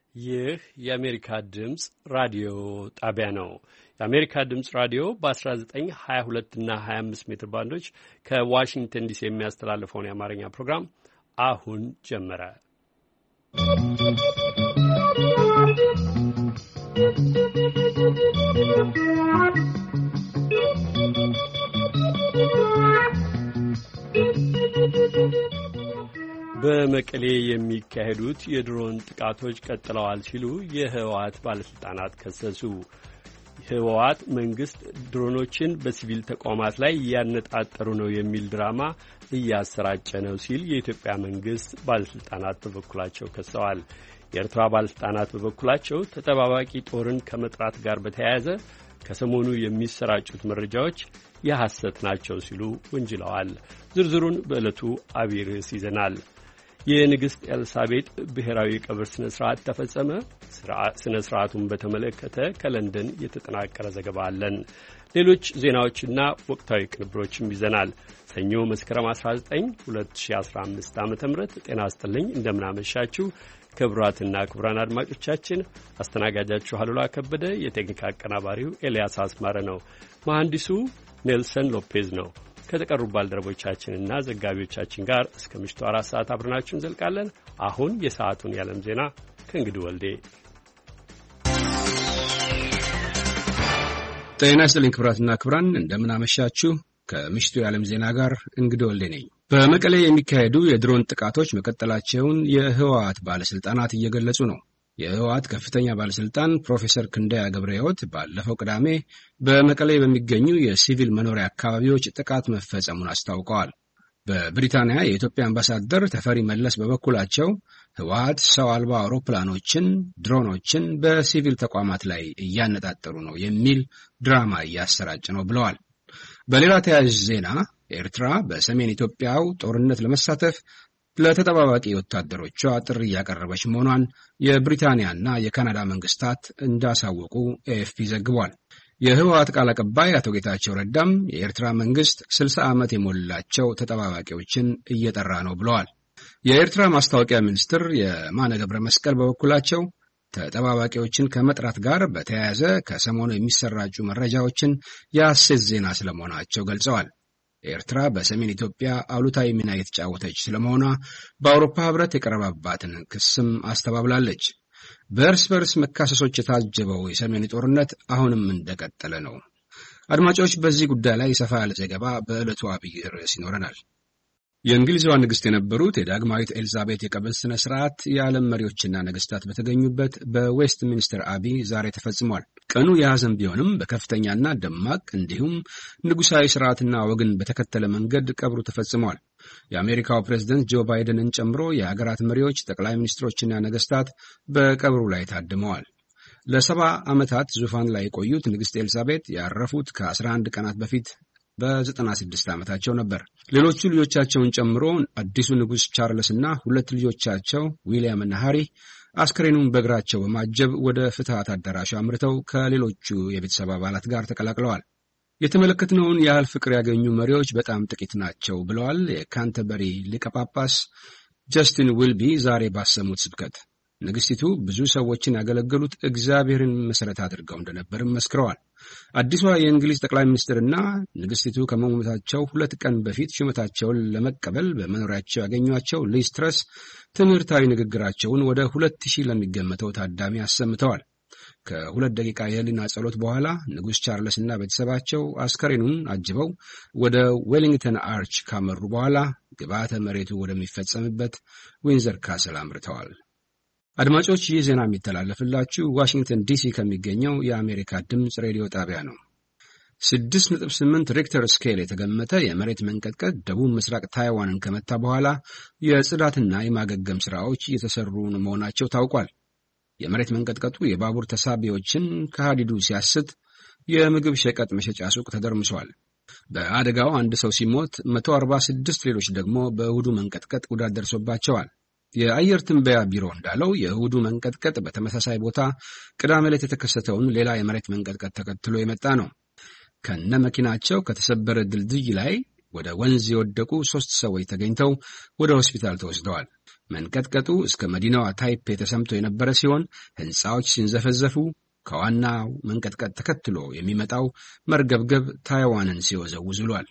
ይህ የአሜሪካ ድምፅ ራዲዮ ጣቢያ ነው። የአሜሪካ ድምፅ ራዲዮ በ1922 እና 25 ሜትር ባንዶች ከዋሽንግተን ዲሲ የሚያስተላልፈውን የአማርኛ ፕሮግራም አሁን ጀመረ። በመቀሌ የሚካሄዱት የድሮን ጥቃቶች ቀጥለዋል ሲሉ የህወሓት ባለስልጣናት ከሰሱ። ህወሓት መንግስት ድሮኖችን በሲቪል ተቋማት ላይ እያነጣጠሩ ነው የሚል ድራማ እያሰራጨ ነው ሲል የኢትዮጵያ መንግስት ባለስልጣናት በበኩላቸው ከሰዋል። የኤርትራ ባለስልጣናት በበኩላቸው ተጠባባቂ ጦርን ከመጥራት ጋር በተያያዘ ከሰሞኑ የሚሰራጩት መረጃዎች የሐሰት ናቸው ሲሉ ወንጅለዋል። ዝርዝሩን በዕለቱ አብይ ርዕስ ይዘናል። የንግሥት ኤልሳቤጥ ብሔራዊ ቀብር ስነ ስርዓት ተፈጸመ። ስነ ስርዓቱን በተመለከተ ከለንደን የተጠናቀረ ዘገባ አለን። ሌሎች ዜናዎችና ወቅታዊ ቅንብሮችም ይዘናል። ሰኞ መስከረም 19 2015 ዓ.ም ጤና ይስጥልኝ። እንደምናመሻችሁ ክቡራትና ክቡራን አድማጮቻችን፣ አስተናጋጃችሁ አሉላ ከበደ፣ የቴክኒክ አቀናባሪው ኤልያስ አስማረ ነው። መሐንዲሱ ኔልሰን ሎፔዝ ነው። ከተቀሩ ባልደረቦቻችንና ዘጋቢዎቻችን ጋር እስከ ምሽቱ 4 ሰዓት አብረናችሁ እንዘልቃለን። አሁን የሰዓቱን የዓለም ዜና ከእንግዲህ ወልዴ። ጤና ይስጥልኝ ክቡራትና ክቡራን፣ እንደምን አመሻችሁ። ከምሽቱ የዓለም ዜና ጋር እንግዲህ ወልዴ ነኝ። በመቀሌ የሚካሄዱ የድሮን ጥቃቶች መቀጠላቸውን የህወሓት ባለስልጣናት እየገለጹ ነው። የህወሓት ከፍተኛ ባለስልጣን ፕሮፌሰር ክንደያ ገብረ ሕይወት ባለፈው ቅዳሜ በመቀሌ በሚገኙ የሲቪል መኖሪያ አካባቢዎች ጥቃት መፈጸሙን አስታውቀዋል። በብሪታንያ የኢትዮጵያ አምባሳደር ተፈሪ መለስ በበኩላቸው ህወሓት ሰው አልባ አውሮፕላኖችን፣ ድሮኖችን በሲቪል ተቋማት ላይ እያነጣጠሩ ነው የሚል ድራማ እያሰራጭ ነው ብለዋል። በሌላ ተያያዥ ዜና ኤርትራ በሰሜን ኢትዮጵያው ጦርነት ለመሳተፍ ለተጠባባቂ ወታደሮቿ ጥሪ እያቀረበች መሆኗን የብሪታንያና የካናዳ መንግስታት እንዳሳወቁ ኤኤፍፒ ዘግቧል። የህወሓት ቃል አቀባይ አቶ ጌታቸው ረዳም የኤርትራ መንግስት 60 ዓመት የሞላቸው ተጠባባቂዎችን እየጠራ ነው ብለዋል። የኤርትራ ማስታወቂያ ሚኒስትር የማነ ገብረ መስቀል በበኩላቸው ተጠባባቂዎችን ከመጥራት ጋር በተያያዘ ከሰሞኑ የሚሰራጩ መረጃዎችን የሐሰት ዜና ስለመሆናቸው ገልጸዋል። ኤርትራ በሰሜን ኢትዮጵያ አሉታዊ ሚና የተጫወተች ስለመሆኗ በአውሮፓ ህብረት የቀረበባትን ክስም አስተባብላለች። በእርስ በርስ መካሰሶች የታጀበው የሰሜን ጦርነት አሁንም እንደቀጠለ ነው። አድማጮች፣ በዚህ ጉዳይ ላይ ሰፋ ያለ ዘገባ በዕለቱ አብይ ርዕስ ይኖረናል። የእንግሊዝዋ ንግሥት የነበሩት የዳግማዊት ኤልዛቤት የቀብር ስነ ስርዓት የዓለም መሪዎችና ነገስታት በተገኙበት በዌስት ሚኒስተር አቢ ዛሬ ተፈጽሟል። ቀኑ የሐዘን ቢሆንም በከፍተኛና ደማቅ እንዲሁም ንጉሳዊ ስርዓትና ወግን በተከተለ መንገድ ቀብሩ ተፈጽሟል። የአሜሪካው ፕሬዝደንት ጆ ባይደንን ጨምሮ የሀገራት መሪዎች፣ ጠቅላይ ሚኒስትሮችና ነገስታት በቀብሩ ላይ ታድመዋል። ለ70 ዓመታት ዙፋን ላይ የቆዩት ንግሥት ኤልዛቤት ያረፉት ከ11 ቀናት በፊት በ96 ዓመታቸው ነበር። ሌሎቹ ልጆቻቸውን ጨምሮ አዲሱ ንጉሥ ቻርልስ እና 2 ልጆቻቸው ዊሊያም እና ሃሪ አስክሬኑን በእግራቸው በማጀብ ወደ ፍትሐት አዳራሹ አምርተው ከሌሎቹ የቤተሰብ አባላት ጋር ተቀላቅለዋል። የተመለከትነውን ያህል ፍቅር ያገኙ መሪዎች በጣም ጥቂት ናቸው ብለዋል የካንተበሪ ሊቀ ጳጳስ ጀስቲን ዊልቢ ዛሬ ባሰሙት ስብከት። ንግሥቲቱ ብዙ ሰዎችን ያገለገሉት እግዚአብሔርን መሠረት አድርገው እንደነበርም መስክረዋል። አዲሷ የእንግሊዝ ጠቅላይ ሚኒስትርና ንግሥቲቱ ከመሞታቸው 2 ቀን በፊት ሹመታቸውን ለመቀበል በመኖሪያቸው ያገኟቸው ሊዝ ትረስ ትምህርታዊ ንግግራቸውን ወደ 2000 ለሚገመተው ታዳሚ አሰምተዋል። ከ2 ደቂቃ የህሊና ጸሎት በኋላ ንጉሥ ቻርልስና ቤተሰባቸው አስከሬኑን አጅበው ወደ ዌሊንግተን አርች ካመሩ በኋላ ግብዓተ መሬቱ ወደሚፈጸምበት ዊንዘር ካስል አምርተዋል። አድማጮች፣ ይህ ዜና የሚተላለፍላችሁ ዋሽንግተን ዲሲ ከሚገኘው የአሜሪካ ድምፅ ሬዲዮ ጣቢያ ነው። 6.8 ሪክተር ስኬል የተገመተ የመሬት መንቀጥቀጥ ደቡብ ምስራቅ ታይዋንን ከመታ በኋላ የጽዳትና የማገገም ስራዎች እየተሰሩ መሆናቸው ታውቋል። የመሬት መንቀጥቀጡ የባቡር ተሳቢዎችን ከሃዲዱ ሲያስት የምግብ ሸቀጥ መሸጫ ሱቅ ተደርምሷል። በአደጋው 1 ሰው ሲሞት 146 ሌሎች ደግሞ በእሁዱ መንቀጥቀጥ ጉዳት ደርሶባቸዋል። የአየር ትንበያ ቢሮ እንዳለው የእሁዱ መንቀጥቀጥ በተመሳሳይ ቦታ ቅዳሜ ዕለት የተከሰተውን ሌላ የመሬት መንቀጥቀጥ ተከትሎ የመጣ ነው። ከነ መኪናቸው ከተሰበረ ድልድይ ላይ ወደ ወንዝ የወደቁ 3 ሰዎች ተገኝተው ወደ ሆስፒታል ተወስደዋል። መንቀጥቀጡ እስከ መዲናዋ ታይፔ ተሰምቶ የነበረ ሲሆን ሕንፃዎች ሲንዘፈዘፉ ከዋናው መንቀጥቀጥ ተከትሎ የሚመጣው መርገብገብ ታይዋንን ሲወዘውዝ ውሏል።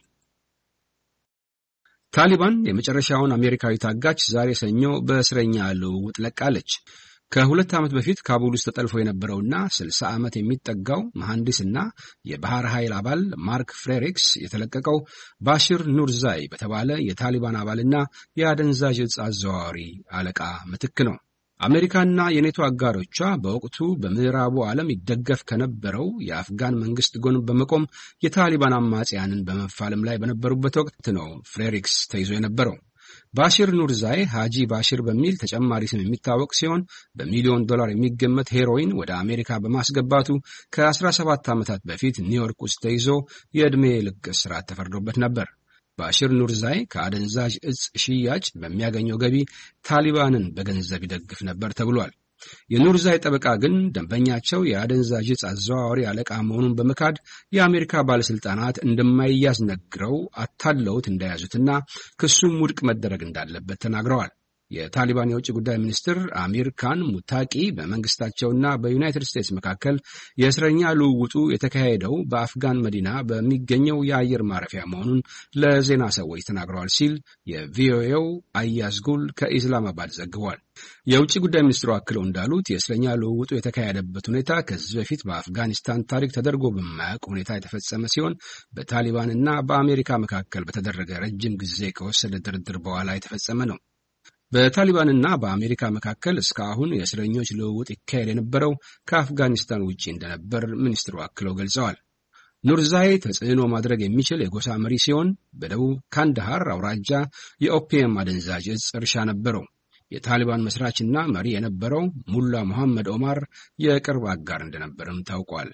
ታሊባን የመጨረሻውን አሜሪካዊ ታጋች ዛሬ ሰኞ በእስረኛ ልውውጥ ለቃለች። ከ2 ዓመት በፊት ካቡል ውስጥ ተጠልፎ የነበረውና 60 ዓመት የሚጠጋው መሐንዲስና የባህር ኃይል አባል ማርክ ፍሬሪክስ የተለቀቀው ባሽር ኑርዛይ በተባለ የታሊባን አባልና የአደንዛዥ ዕፅ አዘዋዋሪ አለቃ ምትክ ነው። አሜሪካና የኔቶ አጋሮቿ በወቅቱ በምዕራቡ ዓለም ይደገፍ ከነበረው የአፍጋን መንግስት ጎን በመቆም የታሊባን አማጽያንን በመፋለም ላይ በነበሩበት ወቅት ነው ፍሬሪክስ ተይዞ የነበረው። ባሽር ኑርዛይ ሃጂ ባሽር በሚል ተጨማሪ ስም የሚታወቅ ሲሆን በሚሊዮን $1 የሚገመት ሄሮይን ወደ አሜሪካ በማስገባቱ ከ17 ዓመታት በፊት ኒውዮርክ ውስጥ ተይዞ የዕድሜ ልክ እስራት ተፈርዶበት ነበር። ባሽር ኑርዛይ ከአደንዛዥ ዕፅ ሽያጭ በሚያገኘው ገቢ ታሊባንን በገንዘብ ይደግፍ ነበር ተብሏል። የኑርዛይ ጠበቃ ግን ደንበኛቸው የአደንዛዥ ዕፅ አዘዋዋሪ አለቃ መሆኑን በመካድ የአሜሪካ ባለስልጣናት እንደማይያዝ ነግረው አታለውት እንደያዙትና ክሱም ውድቅ መደረግ እንዳለበት ተናግረዋል። የታሊባን የውጭ ጉዳይ ሚኒስትር አሚር ካን ሙታቂ በመንግስታቸውና በዩናይትድ ስቴትስ መካከል የእስረኛ ልውውጡ የተካሄደው በአፍጋን መዲና በሚገኘው የአየር ማረፊያ መሆኑን ለዜና ሰዎች ተናግረዋል ሲል የቪኦኤው አያዝጉል ከኢስላማባድ ዘግቧል። የውጭ ጉዳይ ሚኒስትሩ አክለው እንዳሉት የእስረኛ ልውውጡ የተካሄደበት ሁኔታ ከዚህ በፊት በአፍጋኒስታን ታሪክ ተደርጎ በማያውቅ ሁኔታ የተፈጸመ ሲሆን በታሊባንና በአሜሪካ መካከል በተደረገ ረጅም ጊዜ ከወሰደ ድርድር በኋላ የተፈጸመ ነው። በታሊባንና በአሜሪካ መካከል እስካሁን የእስረኞች ልውውጥ ይካሄድ የነበረው ከአፍጋኒስታን ውጪ እንደነበር ሚኒስትሩ አክለው ገልጸዋል። ኑርዛይ ተጽዕኖ ማድረግ የሚችል የጎሳ መሪ ሲሆን በደቡብ ካንዳሃር አውራጃ የኦፒየም አደንዛዥ ዕፅ እርሻ ነበረው። የታሊባን መስራችና መሪ የነበረው ሙላ መሐመድ ኦማር የቅርብ አጋር እንደነበርም ታውቋል።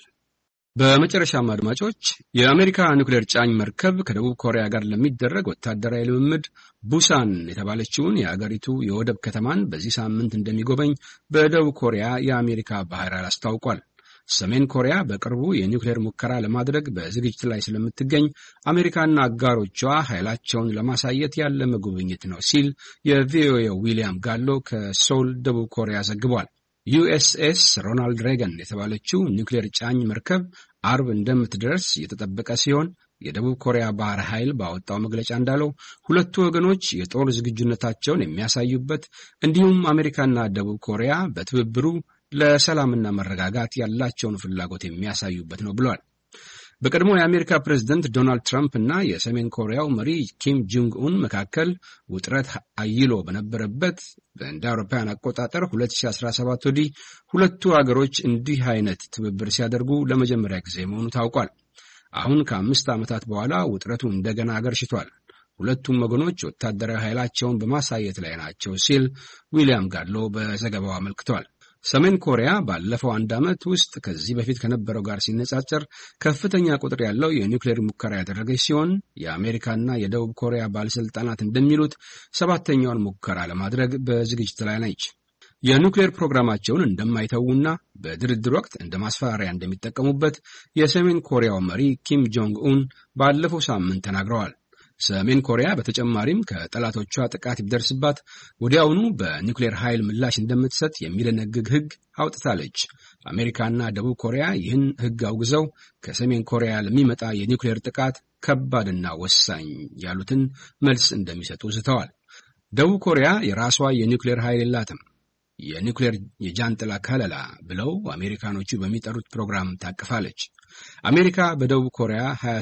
በመጨረሻም አድማጮች የአሜሪካ ኒውክሌር ጫኝ መርከብ ከደቡብ ኮሪያ ጋር ለሚደረግ ወታደራዊ ልምምድ ቡሳን የተባለችውን የአገሪቱ የወደብ ከተማን በዚህ ሳምንት እንደሚጎበኝ በደቡብ ኮሪያ የአሜሪካ ባህር ኃይል አስታውቋል። ሰሜን ኮሪያ በቅርቡ የኒውክሌር ሙከራ ለማድረግ በዝግጅት ላይ ስለምትገኝ አሜሪካና አጋሮቿ ኃይላቸውን ለማሳየት ያለመ ጉብኝት ነው ሲል የቪኦኤው ዊሊያም ጋሎ ከሶል ደቡብ ኮሪያ ዘግቧል። ዩኤስኤስ ሮናልድ ሬገን የተባለችው ኒውክሌር ጫኝ መርከብ አርብ እንደምትደርስ የተጠበቀ ሲሆን የደቡብ ኮሪያ ባህር ኃይል ባወጣው መግለጫ እንዳለው ሁለቱ ወገኖች የጦር ዝግጁነታቸውን የሚያሳዩበት እንዲሁም አሜሪካና ደቡብ ኮሪያ በትብብሩ ለሰላምና መረጋጋት ያላቸውን ፍላጎት የሚያሳዩበት ነው ብሏል። በቀድሞ የአሜሪካ ፕሬዝደንት ዶናልድ ትራምፕ እና የሰሜን ኮሪያው መሪ ኪም ጆንግ ኡን መካከል ውጥረት አይሎ በነበረበት እንደ አውሮፓውያን አቆጣጠር 2017 ወዲህ ሁለቱ አገሮች እንዲህ አይነት ትብብር ሲያደርጉ ለመጀመሪያ ጊዜ መሆኑ ታውቋል። አሁን ከ5 ዓመታት በኋላ ውጥረቱ እንደገና አገርሽቷል። ሁለቱም ወገኖች ወታደራዊ ኃይላቸውን በማሳየት ላይ ናቸው ሲል ዊሊያም ጋድሎ በዘገባው አመልክቷል። ሰሜን ኮሪያ ባለፈው 1 ዓመት ውስጥ ከዚህ በፊት ከነበረው ጋር ሲነጻጸር ከፍተኛ ቁጥር ያለው የኒውክሌር ሙከራ ያደረገች ሲሆን የአሜሪካና የደቡብ ኮሪያ ባለስልጣናት እንደሚሉት 7ኛውን ሙከራ ለማድረግ በዝግጅት ላይ ነች። የኒውክሌር ፕሮግራማቸውን እንደማይተዉና በድርድር ወቅት እንደ ማስፈራሪያ እንደሚጠቀሙበት የሰሜን ኮሪያው መሪ ኪም ጆንግ ኡን ባለፈው ሳምንት ተናግረዋል። ሰሜን ኮሪያ በተጨማሪም ከጠላቶቿ ጥቃት ቢደርስባት ወዲያውኑ በኒውክሌር ኃይል ምላሽ እንደምትሰጥ የሚደነግግ ሕግ አውጥታለች። አሜሪካና ደቡብ ኮሪያ ይህን ሕግ አውግዘው ከሰሜን ኮሪያ ለሚመጣ የኒውክሌር ጥቃት ከባድና ወሳኝ ያሉትን መልስ እንደሚሰጡ ዝተዋል። ደቡብ ኮሪያ የራሷ የኒውክሌር ኃይል የላትም። የኒውክሌር የጃንጥላ ከለላ ብለው አሜሪካኖቹ በሚጠሩት ፕሮግራም ታቅፋለች። አሜሪካ በደቡብ ኮሪያ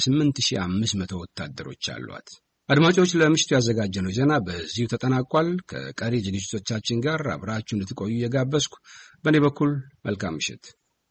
28500 ወታደሮች አሏት። አድማጮች፣ ለምሽቱ ያዘጋጀነው ዜና በዚሁ ተጠናቋል። ከቀሪ ዝግጅቶቻችን ጋር አብራችሁ እንድትቆዩ እየጋበዝኩ በእኔ በኩል መልካም ምሽት።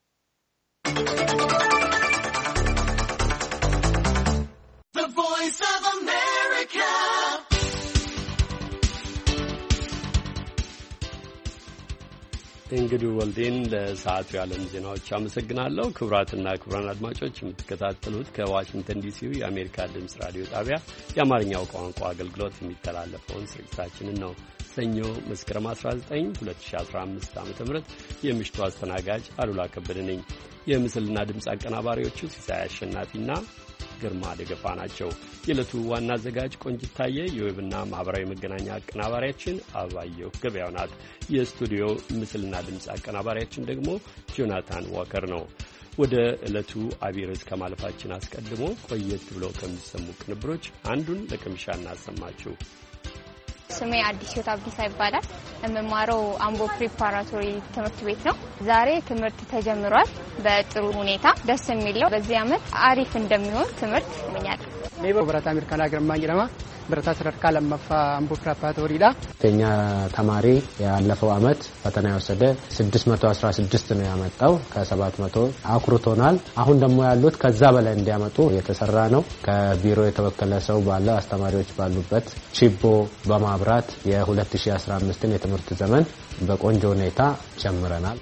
እንግዲህ ወልዴን ለሰዓቱ የዓለም ዜናዎች አመሰግናለሁ። ክቡራትና ክቡራን አድማጮች የምትከታተሉት ከዋሽንግተን ዲሲው የአሜሪካ ድምፅ ራዲዮ ጣቢያ የአማርኛው ቋንቋ አገልግሎት የሚተላለፈውን ስርጭታችንን ነው። ሰኞ መስከረም 19 2015 ዓ.ም የምሽቱ አስተናጋጅ አሉላ ከበደ ነኝ። የምስልና ድምፅ አቀናባሪዎቹ ሲሳይ አሸናፊና ግርማ ደገፋ ናቸው። የዕለቱ ዋና አዘጋጅ ቆንጂት ታየ፣ የዌብና ማኅበራዊ መገናኛ አቀናባሪያችን አበባየሁ ገበያው ናት። የስቱዲዮ ምስልና ድምፅ አቀናባሪያችን ደግሞ ጆናታን ዋከር ነው። ወደ ዕለቱ አብይ ርዕስ ከማለፋችን አስቀድሞ ቆየት ብለው ከሚሰሙ ቅንብሮች አንዱን ለቅምሻ እናሰማችሁ። ስሜ አዲስ ህይወት አብዲሳ ይባላል። የምማረው አምቦ ፕሪፓራቶሪ ትምህርት ቤት ነው። ዛሬ ትምህርት ተጀምሯል በጥሩ ሁኔታ ደስ የሚለው በዚህ ዓመት አሪፍ እንደሚሆን ትምህርት እመኛለሁ። ኔቦ ብራታ አሜሪካን ሀገር ማኝለማ ብራታ ተረካ ለማፋ አምቦ ፕሪፓራቶሪ ዳ ተኛ ተማሪ ያለፈው ዓመት ፈተና የወሰደ 616 ነው ያመጣው ከ700 አኩርቶናል። አሁን ደግሞ ያሉት ከዛ በላይ እንዲያመጡ የተሰራ ነው። ከቢሮ የተወከለ ሰው ባለ አስተማሪዎች ባሉበት ቺቦ በማብራት የ2015ን የትምህርት ዘመን በቆንጆ ሁኔታ ጀምረናል።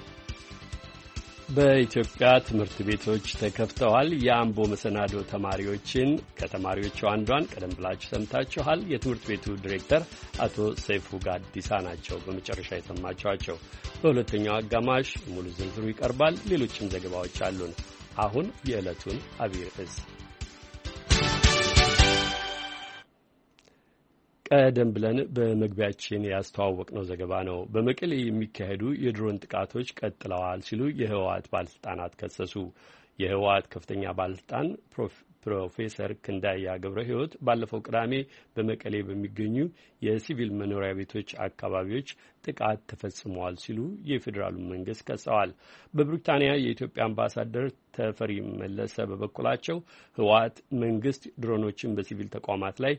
በኢትዮጵያ ትምህርት ቤቶች ተከፍተዋል። የአምቦ መሰናዶ ተማሪዎችን ከተማሪዎቹ አንዷን ቀደም ብላችሁ ሰምታችኋል። የትምህርት ቤቱ ዲሬክተር አቶ ሰይፉ ጋዲሳ ናቸው በመጨረሻ የሰማችኋቸው። በሁለተኛው አጋማሽ ሙሉ ዝርዝሩ ይቀርባል። ሌሎችም ዘገባዎች አሉን። አሁን የዕለቱን አብይ ርዕስ ቀደም ብለን በመግቢያችን ያስተዋወቅነው ዘገባ ነው። በመቀሌ የሚካሄዱ የድሮን ጥቃቶች ቀጥለዋል ሲሉ የህወሓት ባለስልጣናት ከሰሱ። የህወሓት ከፍተኛ ባለስልጣን ፕሮፌሰር ክንዳያ ገብረ ሕይወት ባለፈው ቅዳሜ በመቀሌ በሚገኙ የሲቪል መኖሪያ ቤቶች አካባቢዎች ጥቃት ተፈጽመዋል ሲሉ የፌዴራሉ መንግስት ከሰዋል። በብሪታንያ የኢትዮጵያ አምባሳደር ተፈሪ መለሰ በበኩላቸው ህወሓት መንግስት ድሮኖችን በሲቪል ተቋማት ላይ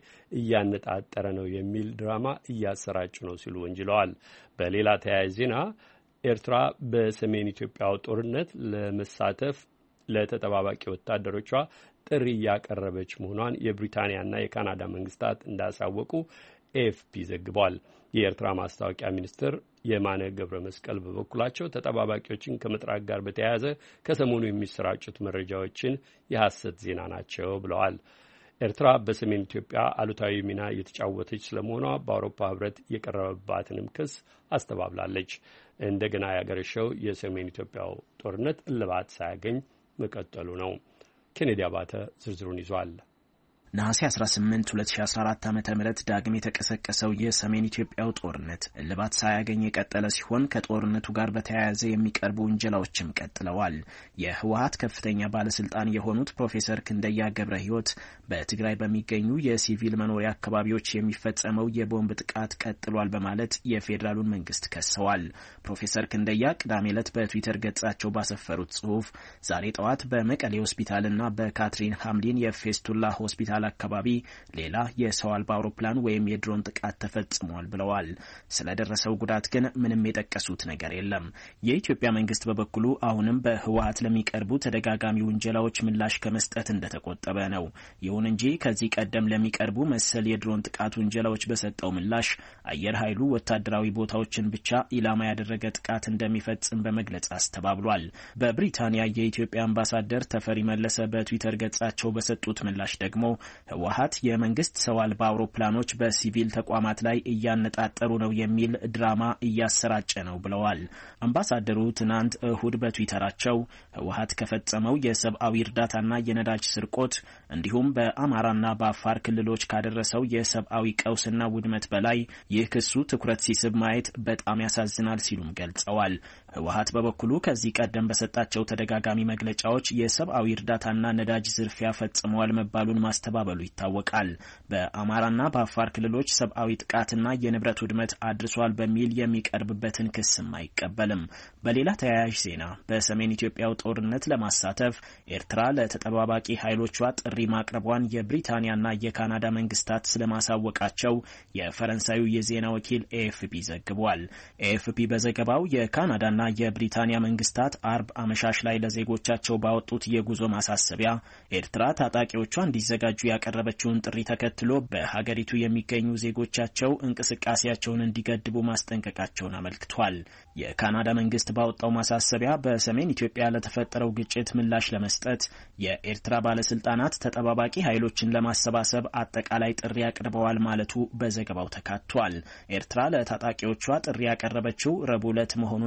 እያነጣጠረ ነው የሚል ድራማ እያሰራጩ ነው ሲሉ ወንጅለዋል። በሌላ ተያያዥ ዜና ኤርትራ በሰሜን ኢትዮጵያው ጦርነት ለመሳተፍ ለተጠባባቂ ወታደሮቿ ጥሪ እያቀረበች መሆኗን የብሪታንያና የካናዳ መንግስታት እንዳሳወቁ ኤኤፍፒ ዘግቧል። የኤርትራ ማስታወቂያ ሚኒስትር የማነ ገብረ መስቀል በበኩላቸው ተጠባባቂዎችን ከመጥራት ጋር በተያያዘ ከሰሞኑ የሚሰራጩት መረጃዎችን የሐሰት ዜና ናቸው ብለዋል። ኤርትራ በሰሜን ኢትዮጵያ አሉታዊ ሚና እየተጫወተች ስለመሆኗ በአውሮፓ ህብረት የቀረበባትንም ክስ አስተባብላለች። እንደገና ያገረሸው የሰሜን ኢትዮጵያው ጦርነት እልባት ሳያገኝ መቀጠሉ ነው። ኬኔዲ አባተ ዝርዝሩን ይዟል። ነሐሴ 18 2014 ዓ.ም ዳግም የተቀሰቀሰው የሰሜን ኢትዮጵያው ጦርነት እልባት ሳያገኝ የቀጠለ ሲሆን ከጦርነቱ ጋር በተያያዘ የሚቀርቡ ውንጀላዎችም ቀጥለዋል። የህወሓት ከፍተኛ ባለስልጣን የሆኑት ፕሮፌሰር ክንደያ ገብረ ሕይወት በትግራይ በሚገኙ የሲቪል መኖሪያ አካባቢዎች የሚፈጸመው የቦምብ ጥቃት ቀጥሏል በማለት የፌዴራሉን መንግስት ከሰዋል። ፕሮፌሰር ክንደያ ቅዳሜ ዕለት በትዊተር ገጻቸው ባሰፈሩት ጽሑፍ ዛሬ ጠዋት በመቀሌ ሆስፒታልና በካትሪን ሃምሊን የፌስቱላ ሆስፒታል አካባቢ ሌላ የሰው አልባ አውሮፕላን ወይም የድሮን ጥቃት ተፈጽሟል ብለዋል። ስለደረሰው ጉዳት ግን ምንም የጠቀሱት ነገር የለም። የኢትዮጵያ መንግስት በበኩሉ አሁንም በህወሓት ለሚቀርቡ ተደጋጋሚ ውንጀላዎች ምላሽ ከመስጠት እንደተቆጠበ ነው። ይሁን እንጂ ከዚህ ቀደም ለሚቀርቡ መሰል የድሮን ጥቃት ውንጀላዎች በሰጠው ምላሽ አየር ኃይሉ ወታደራዊ ቦታዎችን ብቻ ኢላማ ያደረገ ጥቃት እንደሚፈጽም በመግለጽ አስተባብሏል። በብሪታንያ የኢትዮጵያ አምባሳደር ተፈሪ መለሰ በትዊተር ገጻቸው በሰጡት ምላሽ ደግሞ ህወሓት የመንግስት ሰው አልባ አውሮፕላኖች በሲቪል ተቋማት ላይ እያነጣጠሩ ነው የሚል ድራማ እያሰራጨ ነው ብለዋል። አምባሳደሩ ትናንት እሁድ በትዊተራቸው ህወሓት ከፈጸመው የሰብአዊ እርዳታና የነዳጅ ስርቆት እንዲሁም በአማራና በአፋር ክልሎች ካደረሰው የሰብአዊ ቀውስና ውድመት በላይ ይህ ክሱ ትኩረት ሲስብ ማየት በጣም ያሳዝናል ሲሉም ገልጸዋል። ህወሓት በበኩሉ ከዚህ ቀደም በሰጣቸው ተደጋጋሚ መግለጫዎች የሰብአዊ እርዳታና ነዳጅ ዝርፊያ ፈጽመዋል መባሉን ማስተባበሉ ይታወቃል። በአማራና በአፋር ክልሎች ሰብአዊ ጥቃትና የንብረት ውድመት አድርሷል በሚል የሚቀርብበትን ክስም አይቀበልም። በሌላ ተያያዥ ዜና በሰሜን ኢትዮጵያው ጦርነት ለማሳተፍ ኤርትራ ለተጠባባቂ ኃይሎቿ ጥሪ ማቅረቧን የብሪታንያና የካናዳ መንግስታት ስለማሳወቃቸው የፈረንሳዩ የዜና ወኪል ኤኤፍፒ ዘግቧል። ኤኤፍፒ በዘገባው የካናዳና የብሪታንያ መንግስታት አርብ አመሻሽ ላይ ለዜጎቻቸው ባወጡት የጉዞ ማሳሰቢያ ኤርትራ ታጣቂዎቿ እንዲዘጋጁ ያቀረበችውን ጥሪ ተከትሎ በሀገሪቱ የሚገኙ ዜጎቻቸው እንቅስቃሴያቸውን እንዲገድቡ ማስጠንቀቃቸውን አመልክቷል። የካናዳ መንግስት ባወጣው ማሳሰቢያ በሰሜን ኢትዮጵያ ለተፈጠረው ግጭት ምላሽ ለመስጠት የኤርትራ ባለስልጣናት ተጠባባቂ ኃይሎችን ለማሰባሰብ አጠቃላይ ጥሪ አቅርበዋል ማለቱ በዘገባው ተካቷል። ኤርትራ ለታጣቂዎቿ ጥሪ ያቀረበችው ረቡዕ ዕለት መሆኑን የጠቀሰው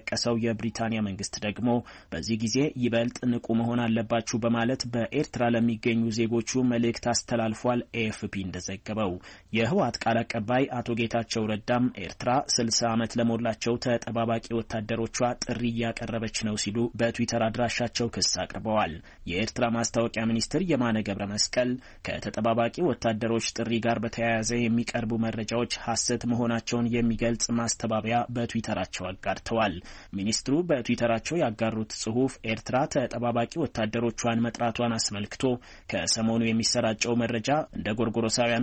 የጠቀሰው የብሪታንያ መንግስት ደግሞ በዚህ ጊዜ ይበልጥ ንቁ መሆን አለባችሁ በማለት በኤርትራ ለሚገኙ ዜጎቹ መልእክት አስተላልፏል። ኤኤፍፒ እንደዘገበው የህወሓት ቃል አቀባይ አቶ ጌታቸው ረዳም ኤርትራ 60 ዓመት ለሞላቸው ተጠባባቂ ወታደሮቿ ጥሪ እያቀረበች ነው ሲሉ በትዊተር አድራሻቸው ክስ አቅርበዋል። የኤርትራ ማስታወቂያ ሚኒስትር የማነ ገብረ መስቀል ከተጠባባቂ ወታደሮች ጥሪ ጋር በተያያዘ የሚቀርቡ መረጃዎች ሐሰት መሆናቸውን የሚገልጽ ማስተባበያ በትዊተራቸው አጋርተዋል። ሚኒስትሩ በትዊተራቸው ያጋሩት ጽሑፍ ኤርትራ ተጠባባቂ ወታደሮቿን መጥራቷን አስመልክቶ ከሰሞኑ የሚሰራጨው መረጃ እንደ ጎርጎሮሳውያኑ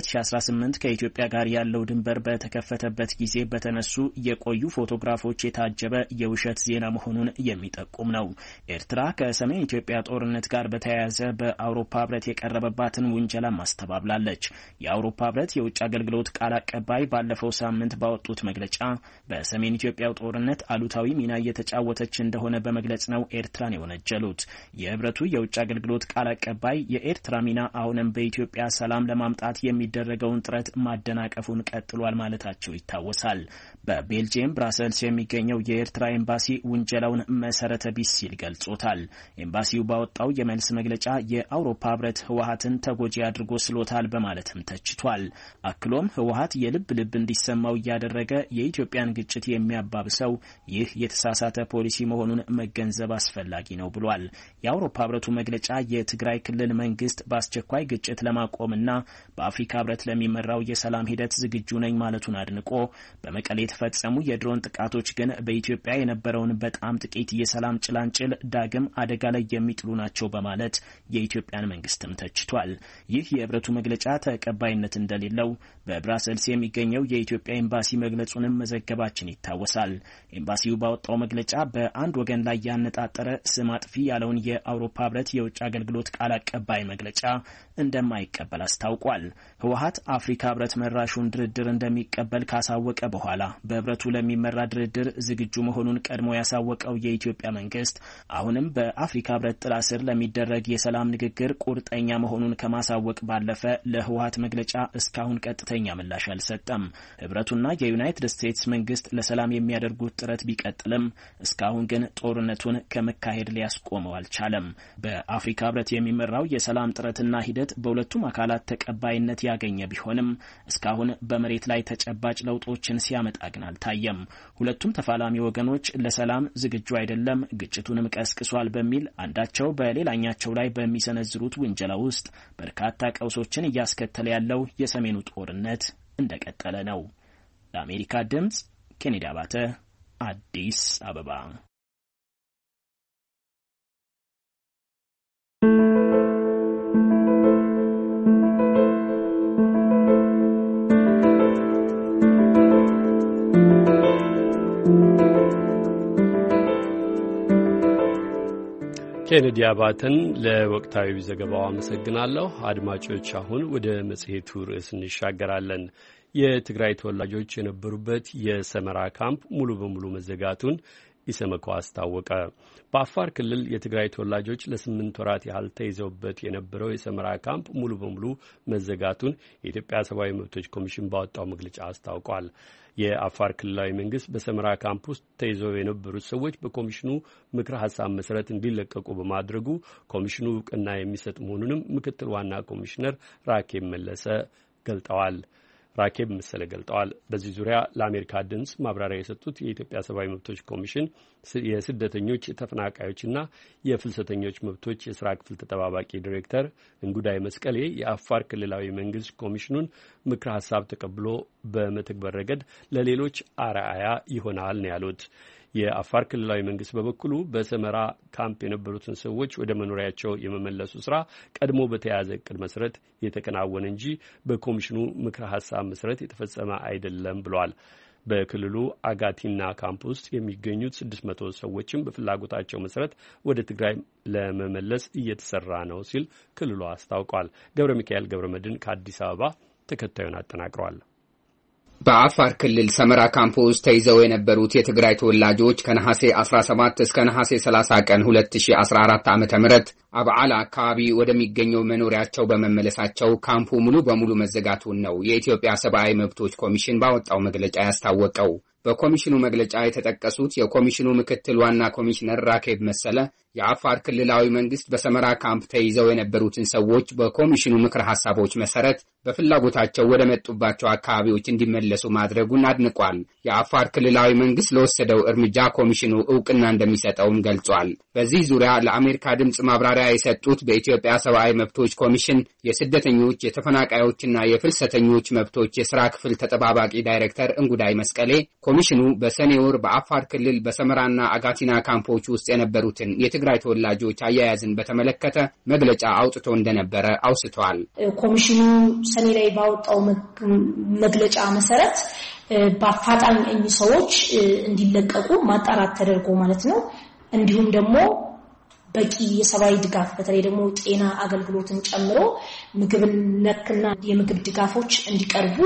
በ2018 ከኢትዮጵያ ጋር ያለው ድንበር በተከፈተበት ጊዜ በተነሱ የቆዩ ፎቶግራፎች የታጀበ የውሸት ዜና መሆኑን የሚጠቁም ነው። ኤርትራ ከሰሜን ኢትዮጵያ ጦርነት ጋር በተያያዘ በአውሮፓ ህብረት የቀረበባትን ውንጀላ ማስተባብላለች። የአውሮፓ ህብረት የውጭ አገልግሎት ቃል አቀባይ ባለፈው ሳምንት ባወጡት መግለጫ በሰሜን ኢትዮጵያው ጦርነት አሉታዊ ሚና እየተጫወተች እንደሆነ በመግለጽ ነው ኤርትራን የወነጀሉት። የህብረቱ የውጭ አገልግሎት ቃል አቀባይ የኤርትራ ሚና አሁንም በኢትዮጵያ ሰላም ለማምጣት የሚደረገውን ጥረት ማደናቀፉን ቀጥሏል ማለታቸው ይታወሳል። በቤልጂየም ብራሰልስ የሚገኘው የኤርትራ ኤምባሲ ውንጀላውን መሰረተ ቢስ ሲል ገልጾታል። ኤምባሲው ባወጣው የመልስ መግለጫ የአውሮፓ ህብረት ህወሓትን ተጎጂ አድርጎ ስሎታል በማለትም ተችቷል። አክሎም ህወሓት የልብ ልብ እንዲሰማው እያደረገ የኢትዮጵያን ግጭት የሚያባብሰው ይህ የተሳሳተ ፖሊሲ መሆኑን መገንዘብ አስፈላጊ ነው ብሏል። የአውሮፓ ህብረቱ መግለጫ የትግራይ ክልል መንግስት በአስቸኳይ ግጭት ለማቆምና በአፍሪካ ህብረት ለሚመራው የሰላም ሂደት ዝግጁ ነኝ ማለቱን አድንቆ በመቀሌ የተፈጸሙ የድሮን ጥቃቶች ግን በኢትዮጵያ የነበረውን በጣም ጥቂት የሰላም ጭላንጭል ዳግም አደጋ ላይ የሚጥሉ ናቸው በማለት የኢትዮጵያን መንግስትም ተችቷል። ይህ የህብረቱ መግለጫ ተቀባይነት እንደሌለው በብራሰልስ የሚገኘው የኢትዮጵያ ኤምባሲ መግለጹንም መዘገባችን ይታወሳል። ኤምባሲው ባወጣው መግለጫ በአንድ ወገን ላይ ያነጣጠረ ስም አጥፊ ያለውን የአውሮፓ ህብረት የውጭ አገልግሎት ቃል አቀባይ መግለጫ እንደማይቀበል አስታውቋል። ህወሓት አፍሪካ ህብረት መራሹን ድርድር እንደሚቀበል ካሳወቀ በኋላ በህብረቱ ለሚመራ ድርድር ዝግጁ መሆኑን ቀድሞ ያሳወቀው የኢትዮጵያ መንግስት አሁንም በአፍሪካ ህብረት ጥላ ስር ለሚደረግ የሰላም ንግግር ቁርጠኛ መሆኑን ከማሳወቅ ባለፈ ለህወሓት መግለጫ እስካሁን ቀጥተኛ ምላሽ አልሰጠም። ህብረቱና የዩናይትድ ስቴትስ መንግስት ለሰላም የሚያደርጉት ጥረት ቢቀጥልም እስካሁን ግን ጦርነቱን ከመካሄድ ሊያስቆመው አልቻለም። በአፍሪካ ህብረት የሚመራው የሰላም ጥረትና ሂደት በሁለቱም አካላት ተቀባይነት ያገኘ ቢሆንም እስካሁን በመሬት ላይ ተጨባጭ ለውጦችን ሲያመጣ ግን አልታየም። ሁለቱም ተፋላሚ ወገኖች ለሰላም ዝግጁ አይደለም፣ ግጭቱንም ቀስቅሷል በሚል አንዳቸው በሌላኛቸው ላይ በሚሰነዝሩት ውንጀላ ውስጥ በርካታ ቀውሶችን እያስከተለ ያለው የሰሜኑ ጦርነት እንደቀጠለ ነው። ለአሜሪካ ድምጽ ኬኔዲ አባተ አዲስ አበባ። ኬኔዲ አባተን ለወቅታዊ ዘገባው አመሰግናለሁ። አድማጮች፣ አሁን ወደ መጽሔቱ ርዕስ እንሻገራለን። የትግራይ ተወላጆች የነበሩበት የሰመራ ካምፕ ሙሉ በሙሉ መዘጋቱን ኢሰመኮ አስታወቀ። በአፋር ክልል የትግራይ ተወላጆች ለ8 ወራት ያህል ተይዘውበት የነበረው የሰመራ ካምፕ ሙሉ በሙሉ መዘጋቱን የኢትዮጵያ ሰብአዊ መብቶች ኮሚሽን ባወጣው መግለጫ አስታውቋል። የአፋር ክልላዊ መንግስት በሰመራ ካምፕ ውስጥ ተይዘው የነበሩት ሰዎች በኮሚሽኑ ምክረ ሀሳብ መሰረት እንዲለቀቁ በማድረጉ ኮሚሽኑ እውቅና የሚሰጥ መሆኑንም ምክትል ዋና ኮሚሽነር ራኬብ መሰለ ገልጠዋል። በዚህ ዙሪያ ለአሜሪካ ድምጽ ማብራሪያ የሰጡት የኢትዮጵያ ሰብአዊ መብቶች ኮሚሽን የስደተኞች ተፈናቃዮችና የፍልሰተኞች መብቶች የስራ ክፍል ተጠባባቂ ዲሬክተር እንጉዳይ መስቀሌ የአፋር ክልላዊ መንግስት ኮሚሽኑን ምክረ ሀሳብ ተቀብሎ በመተግበር ረገድ ለሌሎች አርአያ ይሆናል ነው ያሉት። የአፋር ክልላዊ መንግስት በበኩሉ በሰመራ ካምፕ የነበሩትን ሰዎች ወደ መኖሪያቸው የመመለሱ ስራ ቀድሞ በተያያዘ እቅድ መሰረት የተከናወነ እንጂ በኮሚሽኑ ምክረ ሀሳብ መሰረት የተፈጸመ አይደለም ብሏል። በክልሉ አጋቲና ካምፕ ውስጥ የሚገኙት 600 ሰዎችም በፍላጎታቸው መሰረት ወደ ትግራይ ለመመለስ እየተሰራ ነው ሲል ክልሉ አስታውቋል። ገብረ ሚካኤል ገብረ መድን ከአዲስ አበባ ተከታዩን አጠናቅሯል። በአፋር ክልል ሰመራ ካምፕ ውስጥ ተይዘው የነበሩት የትግራይ ተወላጆች ከነሐሴ 17 እስከ ነሐሴ 30 ቀን 2014 ዓ.ም አብዓላ አካባቢ ወደሚገኘው መኖሪያቸው በመመለሳቸው ካምፑ ሙሉ በሙሉ መዘጋቱን ነው የኢትዮጵያ ሰብአዊ መብቶች ኮሚሽን ባወጣው መግለጫ ያስታወቀው። በኮሚሽኑ መግለጫ የተጠቀሱት የኮሚሽኑ ምክትል ዋና ኮሚሽነር ራኬብ መሰለ የአፋር ክልላዊ መንግስት በሰመራ ካምፕ ተይዘው የነበሩትን ሰዎች በኮሚሽኑ ምክረ ሐሳቦች መሰረት በፍላጎታቸው ወደ መጡባቸው አካባቢዎች እንዲመለሱ ማድረጉን አድንቋል። የአፋር ክልላዊ መንግስት ለወሰደው እርምጃ ኮሚሽኑ ዕውቅና እንደሚሰጠውም ገልጿል። በዚህ ዙሪያ ለአሜሪካ ድምጽ ማብራሪያ የሰጡት በኢትዮጵያ ሰብአዊ መብቶች ኮሚሽን የስደተኞች የተፈናቃዮችና የፍልሰተኞች መብቶች የሥራ ክፍል ተጠባባቂ ዳይሬክተር እንጉዳይ መስቀሌ ኮሚሽኑ በሰኔ ወር በአፋር ክልል በሰመራና አጋቲና ካምፖች ውስጥ የነበሩትን የትግራይ ተወላጆች አያያዝን በተመለከተ መግለጫ አውጥቶ እንደነበረ አውስተዋል። ኮሚሽኑ ሰኔ ላይ ባወጣው መግለጫ መሰረት በአፋጣኝ እኚህ ሰዎች እንዲለቀቁ ማጣራት ተደርጎ ማለት ነው። እንዲሁም ደግሞ በቂ የሰብአዊ ድጋፍ በተለይ ደግሞ ጤና አገልግሎትን ጨምሮ ምግብ ነክና የምግብ ድጋፎች እንዲቀርቡ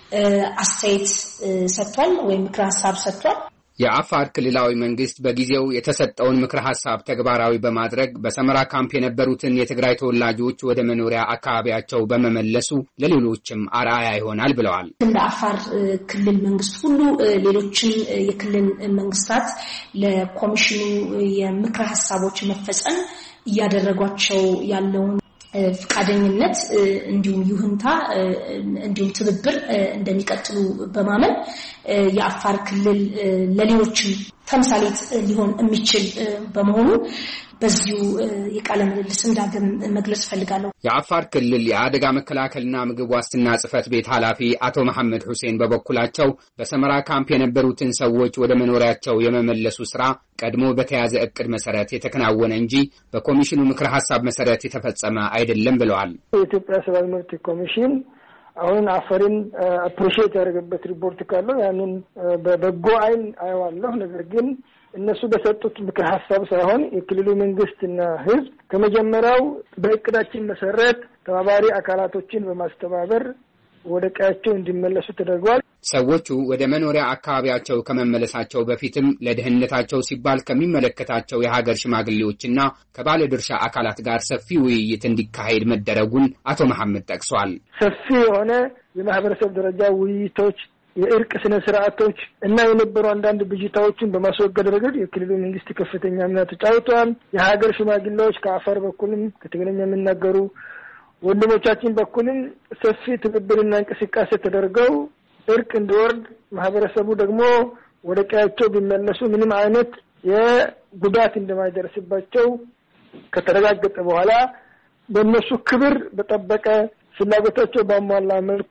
አስተያየት ሰጥቷል ወይም ምክረ ሐሳብ ሰጥቷል። የአፋር ክልላዊ መንግስት በጊዜው የተሰጠውን ምክረ ሐሳብ ተግባራዊ በማድረግ በሰመራ ካምፕ የነበሩትን የትግራይ ተወላጆች ወደ መኖሪያ አካባቢያቸው በመመለሱ ለሌሎችም አርአያ ይሆናል ብለዋል። እንደ አፋር ክልል መንግስት ሁሉ ሌሎችም የክልል መንግስታት ለኮሚሽኑ የምክረ ሐሳቦች መፈጸም እያደረጓቸው ያለውን ፍቃደኝነት እንዲሁም ይሁንታ እንዲሁም ትብብር እንደሚቀጥሉ በማመን የአፋር ክልል ለሌሎችም ተምሳሌት ሊሆን የሚችል በመሆኑ በዚሁ የቃለ ምልልስ እንዳገም መግለጽ ፈልጋለሁ። የአፋር ክልል የአደጋ መከላከልና ምግብ ዋስትና ጽሕፈት ቤት ኃላፊ አቶ መሐመድ ሁሴን በበኩላቸው በሰመራ ካምፕ የነበሩትን ሰዎች ወደ መኖሪያቸው የመመለሱ ስራ ቀድሞ በተያዘ እቅድ መሰረት የተከናወነ እንጂ በኮሚሽኑ ምክረ ሐሳብ መሰረት የተፈጸመ አይደለም ብለዋል። የኢትዮጵያ ሰብአዊ መብት ኮሚሽን አሁን አፋርን አፕሪሺየት ያደረገበት ሪፖርት ካለው ያንን በበጎ አይን አየዋለሁ። ነገር ግን እነሱ በሰጡት ምክር ሐሳብ ሳይሆን የክልሉ መንግስትና ህዝብ ከመጀመሪያው በእቅዳችን መሰረት ተባባሪ አካላቶችን በማስተባበር ወደ ቀያቸው እንዲመለሱ ተደርጓል። ሰዎቹ ወደ መኖሪያ አካባቢያቸው ከመመለሳቸው በፊትም ለደህንነታቸው ሲባል ከሚመለከታቸው የሀገር ሽማግሌዎችና ከባለድርሻ አካላት ጋር ሰፊ ውይይት እንዲካሄድ መደረጉን አቶ መሐመድ ጠቅሷል። ሰፊ የሆነ የማህበረሰብ ደረጃ ውይይቶች፣ የእርቅ ስነ ስርዓቶች እና የነበሩ አንዳንድ ብዥታዎችን በማስወገድ ረገድ የክልሉ መንግስት ከፍተኛ ሚና ተጫውቷል። የሀገር ሽማግሌዎች ከአፋር በኩልም ከትግርኛ የሚናገሩ ወንድሞቻችን በኩልም ሰፊ ትብብርና እንቅስቃሴ ተደርገው እርቅ እንዲወርድ ማህበረሰቡ ደግሞ ወደ ቀያቸው ቢመለሱ ምንም አይነት የጉዳት እንደማይደርስባቸው ከተረጋገጠ በኋላ በእነሱ ክብር በጠበቀ ፍላጎታቸው ባሟላ መልኩ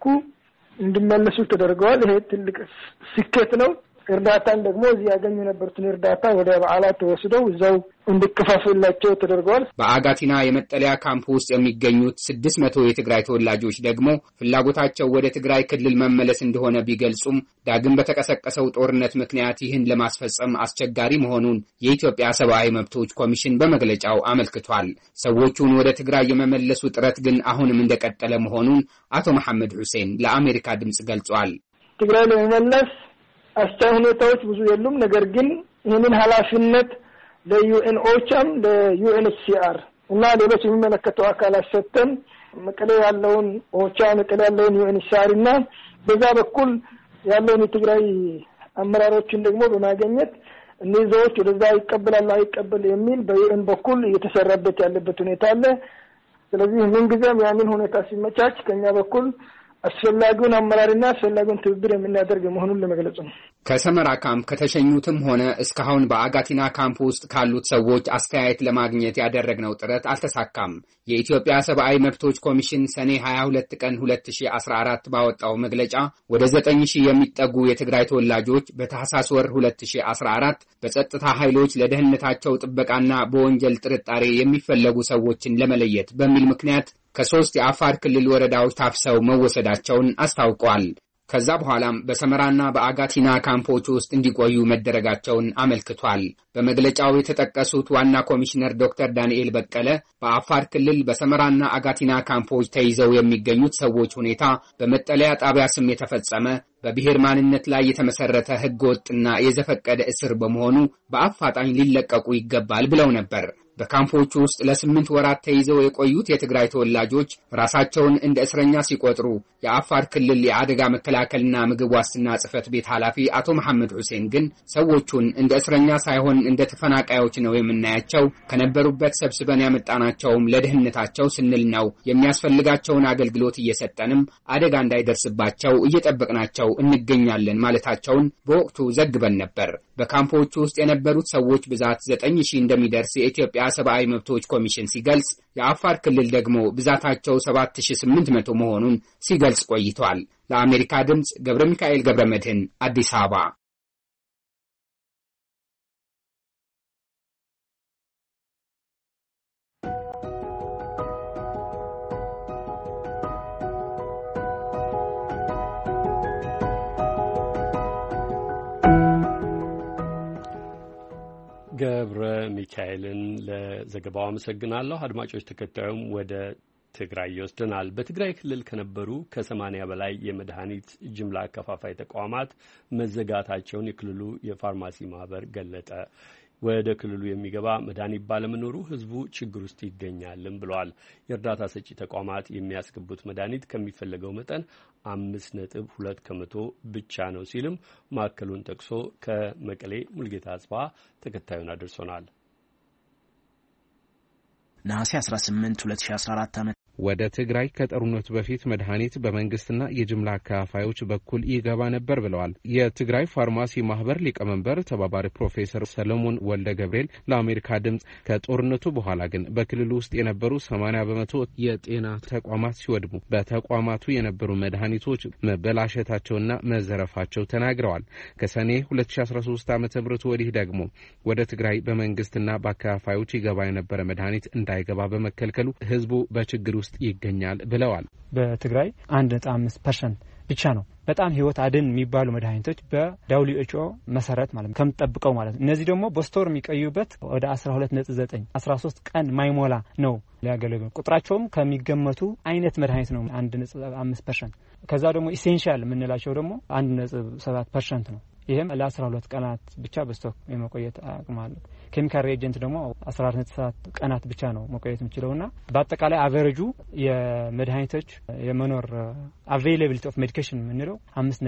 እንዲመለሱ ተደርገዋል። ይሄ ትልቅ ስኬት ነው። እርዳታን ደግሞ እዚህ ያገኙ የነበሩትን እርዳታ ወደ በዓላት ተወስደው እዛው እንዲከፋፈላቸው ተደርገዋል። በአጋቲና የመጠለያ ካምፕ ውስጥ የሚገኙት 600 የትግራይ ተወላጆች ደግሞ ፍላጎታቸው ወደ ትግራይ ክልል መመለስ እንደሆነ ቢገልጹም ዳግም በተቀሰቀሰው ጦርነት ምክንያት ይህን ለማስፈጸም አስቸጋሪ መሆኑን የኢትዮጵያ ሰብአዊ መብቶች ኮሚሽን በመግለጫው አመልክቷል። ሰዎቹን ወደ ትግራይ የመመለሱ ጥረት ግን አሁንም እንደቀጠለ መሆኑን አቶ መሐመድ ሁሴን ለአሜሪካ ድምጽ ገልጿል። ትግራይ ለመመለስ አስቻይ ሁኔታዎች ብዙ የሉም። ነገር ግን ይህንን ኃላፊነት ለዩኤን ኦቻም ለዩኤንኤችሲአር እና ሌሎች የሚመለከቱ አካላት ሰጥተን መቀሌ ያለውን ኦቻ መቀሌ ያለውን ዩኤንኤችሲአር እና በዛ በኩል ያለውን የትግራይ አመራሮችን ደግሞ በማግኘት እነዚህ ሰዎች ወደዛ ይቀበላሉ አይቀበል የሚል በዩኤን በኩል እየተሰራበት ያለበት ሁኔታ አለ። ስለዚህ ምንጊዜም ያንን ሁኔታ ሲመቻች ከኛ በኩል አስፈላጊውን አመራርና አስፈላጊውን ትብብር የምናደርግ መሆኑን ለመግለጽ ነው። ከሰመራ ካምፕ ከተሸኙትም ሆነ እስካሁን በአጋቲና ካምፕ ውስጥ ካሉት ሰዎች አስተያየት ለማግኘት ያደረግነው ጥረት አልተሳካም። የኢትዮጵያ ሰብአዊ መብቶች ኮሚሽን ሰኔ 22 ቀን 2014 ባወጣው መግለጫ ወደ 9000 የሚጠጉ የትግራይ ተወላጆች በታህሳስ ወር 2014 በጸጥታ ኃይሎች ለደህንነታቸው ጥበቃና በወንጀል ጥርጣሬ የሚፈለጉ ሰዎችን ለመለየት በሚል ምክንያት ከ3 የአፋር ክልል ወረዳዎች ታፍሰው መወሰዳቸውን አስታውቋል። ከዛ በኋላም በሰመራና በአጋቲና ካምፖች ውስጥ እንዲቆዩ መደረጋቸውን አመልክቷል። በመግለጫው የተጠቀሱት ዋና ኮሚሽነር ዶክተር ዳንኤል በቀለ በአፋር ክልል በሰመራና አጋቲና ካምፖች ተይዘው የሚገኙት ሰዎች ሁኔታ በመጠለያ ጣቢያ ስም የተፈጸመ በብሔር ማንነት ላይ የተመሰረተ ህገወጥና የዘፈቀደ እስር በመሆኑ በአፋጣኝ ሊለቀቁ ይገባል ብለው ነበር። በካምፖቹ ውስጥ ለ8 ወራት ተይዘው የቆዩት የትግራይ ተወላጆች ራሳቸውን እንደ እስረኛ ሲቆጥሩ የአፋር ክልል የአደጋ መከላከልና ምግብ ዋስትና ጽሕፈት ቤት ኃላፊ አቶ መሐመድ ሁሴን ግን ሰዎቹን እንደ እስረኛ ሳይሆን እንደ ተፈናቃዮች ነው የምናያቸው፣ ከነበሩበት ሰብስበን ያመጣናቸውም ለደህንነታቸው ስንል ነው፣ የሚያስፈልጋቸውን አገልግሎት እየሰጠንም አደጋ እንዳይደርስባቸው እየጠበቅናቸው እንገኛለን ማለታቸውን በወቅቱ ዘግበን ነበር። በካምፖቹ ውስጥ የነበሩት ሰዎች ብዛት 9000 እንደሚደርስ የኢትዮጵያ ሰብአዊ መብቶች ኮሚሽን ሲገልጽ የአፋር ክልል ደግሞ ብዛታቸው 7800 መሆኑን ሲገልጽ ቆይቷል። ለአሜሪካ ድምጽ ገብረ ሚካኤል ገብረ መድህን አዲስ አበባ። ገብረ ሚካኤልን ለዘገባው አመሰግናለሁ። አድማጮች ተከታዩም ወደ ትግራይ ይወስደናል። በትግራይ ክልል ከነበሩ ከ80 በላይ የመድኃኒት ጅምላ አከፋፋይ ተቋማት መዘጋታቸውን የክልሉ የፋርማሲ ማህበር ገለጠ። ወደ ክልሉ የሚገባ መድኃኒት ባለመኖሩ ህዝቡ ችግር ውስጥ ይገኛልም ብለዋል። የእርዳታ ሰጪ ተቋማት የሚያስገቡት መድኃኒት ከሚፈለገው መጠን 5.2 ከመቶ ብቻ ነው ሲልም ማዕከሉን ጠቅሶ ከመቀሌ ሙልጌታ አጽባ ተከታዩን አድርሶናል። ነሐሴ 18 2014 ዓ.ም ወደ ትግራይ ከጦርነቱ በፊት መድኃኒት በመንግስትና የጅምላ አከፋፋዮች በኩል ይገባ ነበር ብለዋል የትግራይ ፋርማሲ ማህበር ሊቀመንበር ተባባሪ ፕሮፌሰር ሰለሞን ወልደ ገብርኤል ለአሜሪካ ድምጽ። ከጦርነቱ በኋላ ግን በክልሉ ውስጥ የነበሩ 80% የጤና ተቋማት ሲወድሙ በተቋማቱ የነበሩ መድኃኒቶች መበላሸታቸውና መዘረፋቸው ተናግረዋል። ከሰኔ 2013 ዓ.ም ወዲህ ደግሞ ወደ ትግራይ በመንግስትና በአከፋፋዮች ይገባ የነበረ መድኃኒት እንዳይገባ በመከልከሉ ህዝቡ በችግር ውስጥ ይገኛል ብለዋል። በትግራይ 1.5% ብቻ ነው በጣም ህይወት አድን የሚባሉ መድኃኒቶች በWHO መሰረት ማለት ነው ከምጠብቀው ማለት ነው። እነዚህ ደግሞ በስቶር የሚቀዩበት ወደ 12.9 13 ቀን ማይሞላ ነው ሊያገለግሉ። ቁጥራቸውም ከሚገመቱ አይነት መድኃኒት ነው 1.5%። ከዛ ደግሞ ኢሴንሻል የምንላቸው ደግሞ 1.7% ነው። ይሄም ለ12 ቀናት ብቻ በስቶክ የመቆየት አቅም አለው። ኬሚካል ሪኤጀንት ደግሞ 14.7 ቀናት ብቻ ነው መቆየት የሚችለውና በአጠቃላይ አቨሬጁ የመድኃኒቶች የመኖር አቬይላቢሊቲ ኦፍ ሜዲኬሽን የምንለው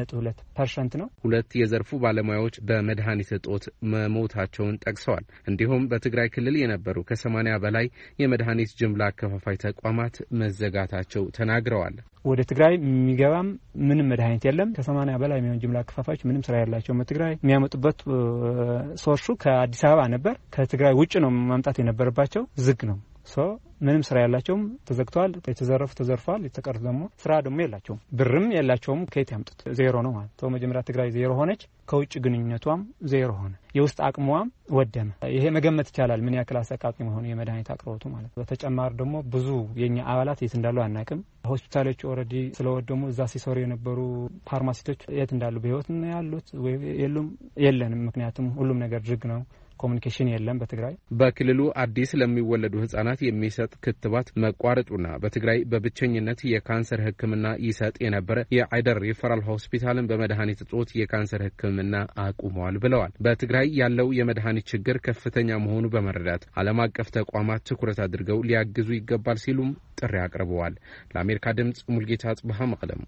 5.2% ነው። ሁለት የዘርፉ ባለሙያዎች በመድኃኒት እጦት መሞታቸውን ጠቅሰዋል። እንዲሁም በትግራይ ክልል የነበሩ ከ80 በላይ የመድኃኒት ጅምላ አከፋፋይ ተቋማት መዘጋታቸው ተናግረዋል። ወደ ትግራይ የሚገባም ምንም መድኃኒት የለም። ከ80 በላይ የሚሆን ጅምላ አከፋፋዮች ምንም ስራ ያላቸው በትግራይ የሚያመጡበት ሶርሱ ከአዲስ አበባ ነበር። ከትግራይ ውጭ ነው ማምጣት የነበረባቸው። ዝግ ነው። ምንም ስራ ያላቸውም ተዘግተዋል። የተዘረፉ ተዘርፈዋል። የተቀሩት ደግሞ ስራ ደግሞ የላቸውም። ብርም የላቸውም። ከየት ያምጡት? ዜሮ ነው ማለት ነው። መጀመሪያ ትግራይ ዜሮ ሆነች። ከውጭ ግንኙነቷም ዜሮ ሆነ። የውስጥ አቅሟም ወደመ። ይሄ መገመት ይቻላል ምን ያክል አሰቃቂ መሆኑ የመድኃኒት አቅርቦቱ ማለት ነው። በተጨማሪ ደግሞ ብዙ የኛ አባላት የት እንዳሉ አናውቅም። ሆስፒታሎች ኦልሬዲ ስለወደሙ እዛ ሲሰሩ የነበሩ ፋርማሲስቶች የት እንዳሉ በህይወት ነው ያሉት ወይ የለንም። ምክንያቱም ሁሉም ነገር ዝግ ነው። ኮሙኒኬሽን የለም። በትግራይ በክልሉ አዲስ ለሚወለዱ ህጻናት የሚሰጥ ክትባት መቋረጡና በትግራይ በብቸኝነት የካንሰር ሕክምና ይሰጥ የነበረ የአይደር ሪፈራል ሆስፒታልን በመድኃኒት እጦት የካንሰር ሕክምና አቁመዋል ብለዋል። በትግራይ ያለው የመድኃኒት ችግር ከፍተኛ መሆኑ በመረዳት ዓለም አቀፍ ተቋማት ትኩረት አድርገው ሊያግዙ ይገባል ሲሉም ጥሪ አቅርበዋል። ለአሜሪካ ድምጽ ሙልጌታ አጽብሃ መቀለም።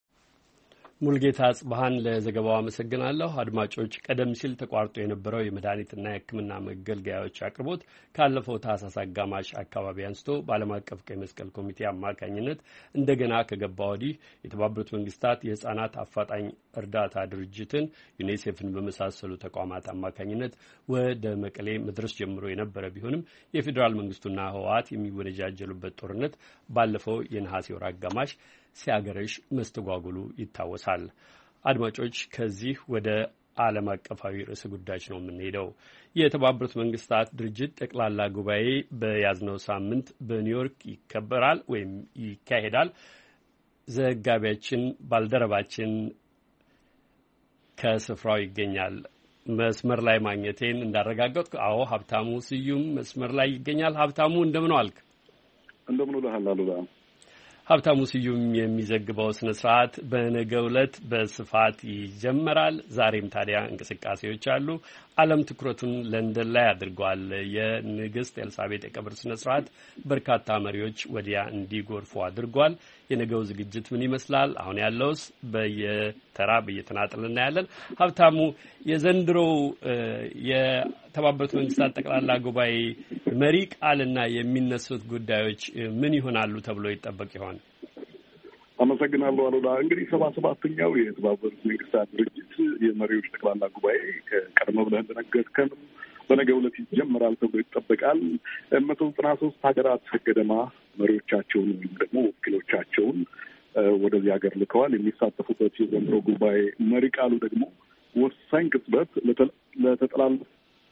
ሙልጌታ አጽብሃን ለዘገባው አመሰግናለሁ። አድማጮች፣ ቀደም ሲል ተቋርጦ የነበረው የመድኃኒትና የሕክምና መገልገያዎች አቅርቦት ካለፈው ታህሳስ አጋማሽ አካባቢ አንስቶ በዓለም አቀፍ ቀይ መስቀል ኮሚቴ አማካኝነት እንደገና ከገባ ወዲህ የተባበሩት መንግስታት የህጻናት አፋጣኝ እርዳታ ድርጅትን ዩኒሴፍን በመሳሰሉ ተቋማት አማካኝነት ወደ መቀሌ መድረስ ጀምሮ የነበረ ቢሆንም የፌዴራል መንግስቱና ህወሓት የሚወነጃጀሉበት ጦርነት ባለፈው የነሐሴ ወር አጋማሽ ሲያገረሽ መስተጓጉሉ ይታወሳል። አድማጮች፣ ከዚህ ወደ ዓለም አቀፋዊ ርዕሰ ጉዳዮች ነው የምንሄደው። የተባበሩት መንግስታት ድርጅት ጠቅላላ ጉባኤ በያዝነው ሳምንት በኒውዮርክ ይከበራል ወይም ይካሄዳል። ዘጋቢያችን ባልደረባችን ከስፍራው ይገኛል። መስመር ላይ ማግኘቴን እንዳረጋገጥኩ፣ አዎ፣ ሀብታሙ ስዩም መስመር ላይ ይገኛል። ሀብታሙ፣ እንደምን ዋልክ? እንደምን ውለሃል አሉላ? ሀብታሙ ስዩም የሚዘግበው ስነ ስርዓት በነገው ዕለት በስፋት ይጀመራል። ዛሬም ታዲያ እንቅስቃሴዎች አሉ። ዓለም ትኩረቱን ለንደን ላይ አድርጓል። የንግስት ኤልሳቤጥ የቀብር ስነ ስርዓት በርካታ መሪዎች ወዲያ እንዲጎርፉ አድርጓል። የነገው ዝግጅት ምን ይመስላል? አሁን ያለውስ በየተራ በየተናጠል እናያለን። ሀብታሙ፣ የዘንድሮው የተባበሩት መንግስታት ጠቅላላ ጉባኤ መሪ ቃልና የሚነሱት ጉዳዮች ምን ይሆናሉ ተብሎ ይጠበቅ ይሆን? አመሰግናለሁ አሉላ። እንግዲህ 77ኛው የተባበሩት መንግስታት ድርጅት የመሪዎች ጠቅላላ ጉባኤ ቀደም ብለህ እንደነገርከን በነገው ዕለት ይጀምራል ተብሎ ይጠበቃል። 193 ሀገራት ገደማ መሪዎቻቸውን ወይም ደግሞ ወኪሎቻቸውን ወደዚህ ሀገር ልከዋል። የሚሳተፉበት የዘንድሮ ጉባኤ መሪ ቃሉ ደግሞ ወሳኝ ቅጽበት ለተጠላለፉ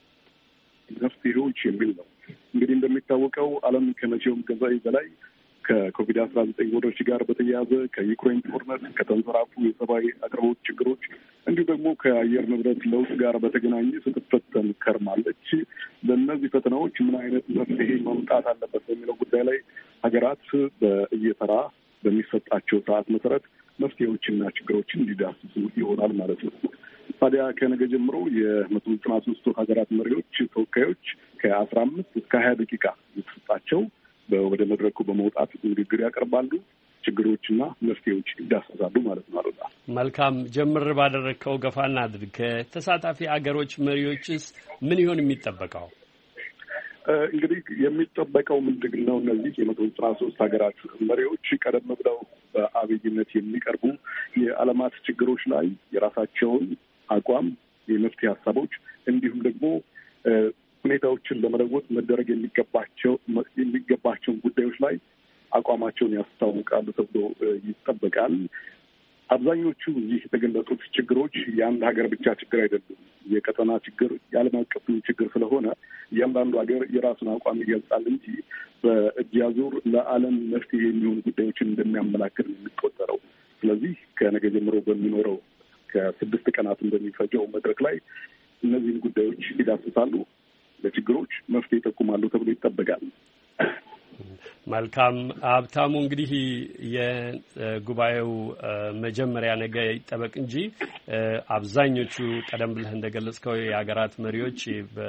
መፍትሄዎች የሚል ነው። እንግዲህ እንደሚታወቀው ዓለም ከመቼውም ጊዜ በላይ ከኮቪድ-19 ወረርሽኝ ጋር በተያያዘ ከዩክሬን ጦርነት፣ ከተንሰራፉ የሰብአዊ አቅርቦት ችግሮች እንዲሁም ደግሞ ከአየር ንብረት ለውጥ ጋር በተገናኘ ስትፈተን ከርማለች። ለእነዚህ ፈተናዎች ምን አይነት መፍትሄ መምጣት አለበት በሚለው ጉዳይ ላይ ሀገራት በየተራ በሚሰጣቸው ሰዓት መሰረት መፍትሄዎችና ችግሮችን እንዲዳስሱ ይሆናል ማለት ነው። ታዲያ ከነገ ጀምሮ የ193 ሀገራት መሪዎች ተወካዮች ከ15 እስከ 20 ደቂቃ የተሰጣቸው ወደ መድረኩ በመውጣት ንግግር ያቀርባሉ። ችግሮችና መፍትሄዎች ይዳሰሳሉ ማለት ነው። አሉላ፣ መልካም ጀምር ባደረግከው ገፋና አድርግ። ከተሳታፊ አገሮች መሪዎችስ ምን ይሆን የሚጠበቀው? እንግዲህ የሚጠበቀው ምንድን ነው? እነዚህ የ193 ሀገራት መሪዎች ቀደም ብለው በአብይነት የሚቀርቡ የዓለማት ችግሮች ላይ የራሳቸውን አቋም፣ የመፍትሄ ሀሳቦች እንዲሁም ደግሞ ሁኔታዎችን ለመለወጥ መደረግ የሚገባቸውን ጉዳዮች ላይ አቋማቸውን ያስታውቃሉ ተብሎ ይጠበቃል። አብዛኞቹ ይህ የተገለጹት ችግሮች የአንድ ሀገር ብቻ ችግር አይደሉም። የቀጠና ችግር፣ የዓለም አቀፍ ችግር ስለሆነ እያንዳንዱ ሀገር የራሱን አቋም ይገልጻል እንጂ በእጅ አዙር ለዓለም መፍትሄ የሚሆኑ ጉዳዮችን እንደሚያመላክት ነው የሚቆጠረው። ስለዚህ ከነገ ጀምሮ በሚኖረው ከ6 ቀናት እንደሚፈጀው መድረክ ላይ እነዚህን ጉዳዮች ይዳስሳሉ፣ ለችግሮች መፍትሄ ይጠቁማሉ ተብሎ ይጠበቃል። መልካም ሀብታሙ፣ እንግዲህ የጉባኤው መጀመሪያ ነገ ይጠበቅ እንጂ አብዛኞቹ ቀደም ብለህ እንደገለጽከው የሀገራት መሪዎች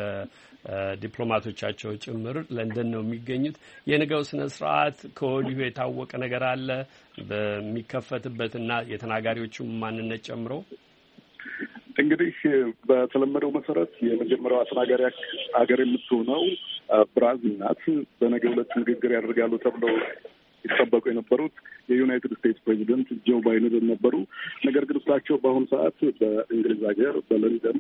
በዲፕሎማቶቻቸው ጭምር ለንደን ነው የሚገኙት። የነገው ስነ ስርዓት ከወዲሁ የታወቀ ነገር አለ በሚከፈትበትና የተናጋሪዎቹም ማንነት ጨምሮ? እንግዲህ በተለመደው መሰረት የመጀመሪያዋ ተናጋሪ ሀገር የምትሆነው ብራዚል ናት። በነገው ዕለት ንግግር ያደርጋሉ ተብለው ይጠበቁ የነበሩት የዩናይትድ ስቴትስ ፕሬዚደንት ጆ ባይደን ነበሩ። ነገር ግን እሳቸው በአሁኑ ሰዓት በእንግሊዝ ሀገር በለንደን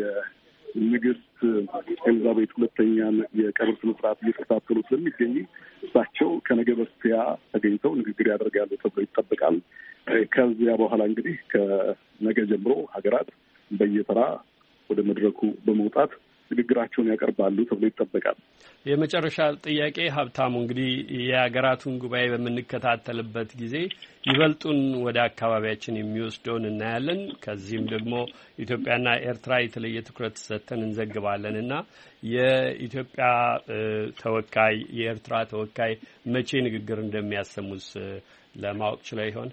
የንግስት ኤልዛቤት ሁለተኛን የቀብር ስነ ስርዓት እየተከታተሉ ስለሚገኙ እሳቸው ከነገ በስቲያ ተገኝተው ንግግር ያደርጋሉ ተብሎ ይጠበቃል። ከዚያ በኋላ እንግዲህ ከነገ ጀምሮ ሀገራት በየተራ ወደ መድረኩ በመውጣት ንግግራቸውን ያቀርባሉ ተብሎ ይጠበቃል። የመጨረሻ ጥያቄ ሀብታሙ፣ እንግዲህ የሀገራቱን ጉባኤ በምንከታተልበት ጊዜ ይበልጡን ወደ አካባቢያችን የሚወስደውን እናያለን። ከዚህም ደግሞ ኢትዮጵያና ኤርትራ የተለየ ትኩረት ሰጥተን እንዘግባለን እና የኢትዮጵያ ተወካይ የኤርትራ ተወካይ መቼ ንግግር እንደሚያሰሙስ ለማወቅ ችለው ይሆን?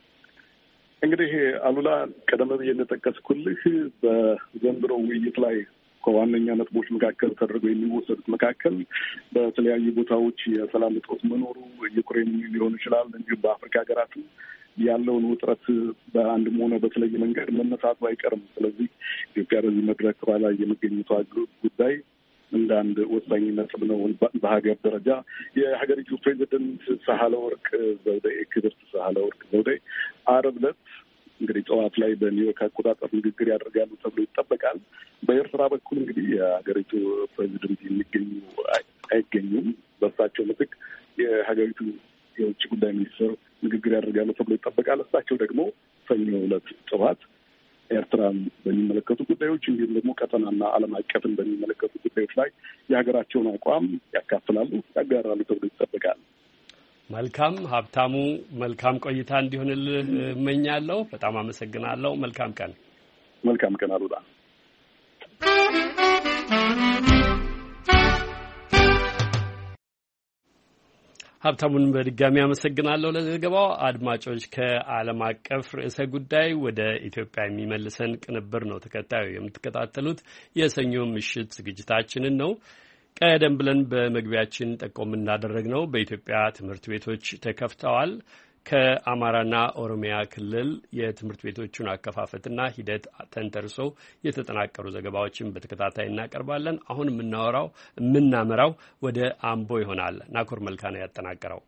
እንግዲህ አሉላ፣ ቀደም ብዬ እንደጠቀስኩልህ በዘንድሮ ውይይት ላይ ከዋነኛ ነጥቦች መካከል ተደርገው የሚወሰዱት መካከል በተለያዩ ቦታዎች የሰላም እጦት መኖሩ ዩክሬን ሊሆን ይችላል። እንዲሁም በአፍሪካ ሀገራት ያለውን ውጥረት በአንድም ሆነ በተለየ መንገድ መነሳቱ አይቀርም። ስለዚህ ኢትዮጵያ በዚህ መድረክ ላይ የመገኘቷ ጉዳይ እንደ አንድ ወሳኝ ነጥብ ነው። በሀገር ደረጃ የሀገሪቱ ፕሬዚደንት ሳህለወርቅ ዘውዴ ክብርት ሳህለወርቅ ዘውዴ ዓርብ ዕለት እንግዲህ ጠዋት ላይ በኒውዮርክ አቆጣጠር ንግግር ያደርጋሉ ተብሎ ይጠበቃል። በኤርትራ በኩል እንግዲህ የሀገሪቱ ፕሬዚደንት አይገኙም። በእሳቸው ምትክ የሀገሪቱ የውጭ ጉዳይ ሚኒስትር ንግግር ያደርጋሉ ተብሎ ይጠበቃል። እሳቸው ደግሞ ሰኞ ዕለት ጠዋት ኤርትራን በሚመለከቱ ጉዳዮች እንዲሁም ደግሞ ቀጠናና ዓለም አቀፍን በሚመለከቱ ጉዳዮች ላይ የሀገራቸውን አቋም ያካፍላሉ፣ ያጋራሉ ተብሎ ይጠበቃል። መልካም ሀብታሙ፣ መልካም ቆይታ እንዲሆንልህ እመኛለሁ። በጣም አመሰግናለሁ። መልካም ቀን። መልካም ቀን አሉላ። ሀብታሙን በድጋሚ አመሰግናለሁ ለዘገባው። አድማጮች ከዓለም አቀፍ ርዕሰ ጉዳይ ወደ ኢትዮጵያ የሚመልሰን ቅንብር ነው ተከታዩ። የምትከታተሉት የሰኞ ምሽት ዝግጅታችንን ነው። ቀደም ብለን በመግቢያችን ጠቆም እንዳደረግነው በኢትዮጵያ ትምህርት ቤቶች ተከፍተዋል። ከአማራና ኦሮሚያ ክልል የትምህርት ቤቶቹን አከፋፈትና ሂደት ተንተርሶ የተጠናቀሩ ዘገባዎችን በተከታታይ እናቀርባለን። አሁን የምናመራው ወደ አምቦ ይሆናል። ናኮር መልካ ነው ያጠናቀረው።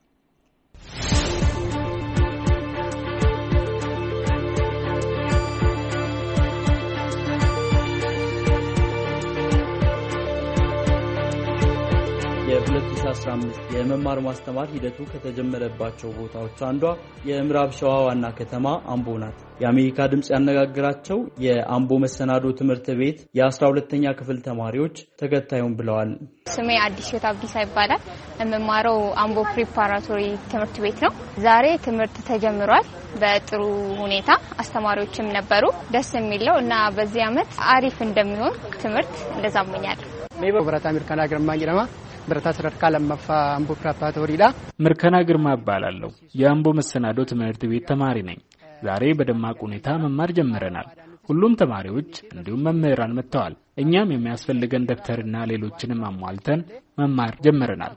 የ2015 የመማር ማስተማር ሂደቱ ከተጀመረባቸው ቦታዎች አንዷ የምዕራብ ሸዋ ዋና ከተማ አምቦ ናት። የአሜሪካ ድምጽ ያነጋግራቸው የአምቦ መሰናዶ ትምህርት ቤት የ12ኛ ክፍል ተማሪዎች ተከታዩን ብለዋል። ስሜ አዲስዮት አብዲሳ ይባላል። የምማረው አምቦ ፕሪፓራቶሪ ትምህርት ቤት ነው። ዛሬ ትምህርት ተጀምሯል በጥሩ ሁኔታ። አስተማሪዎችም ነበሩ። ደስ የሚለው እና በዚህ አመት አሪፍ እንደሚሆን ትምህርት እንደዛመኛለሁ። ብረታ አሜሪካን ሀገር ማኝለማ ብረታ ተረካ ለማፋ አምቦ ፕሪፓራቶሪ ዳ ምርከና ግርማ እባላለሁ። የአምቦ መሰናዶ ትምህርት ቤት ተማሪ ነኝ። ዛሬ በደማቅ ሁኔታ መማር ጀምረናል። ሁሉም ተማሪዎች እንዲሁም መምህራን መጥተዋል። እኛም የሚያስፈልገን ደብተርና ሌሎችንም አሟልተን መማር ጀምረናል።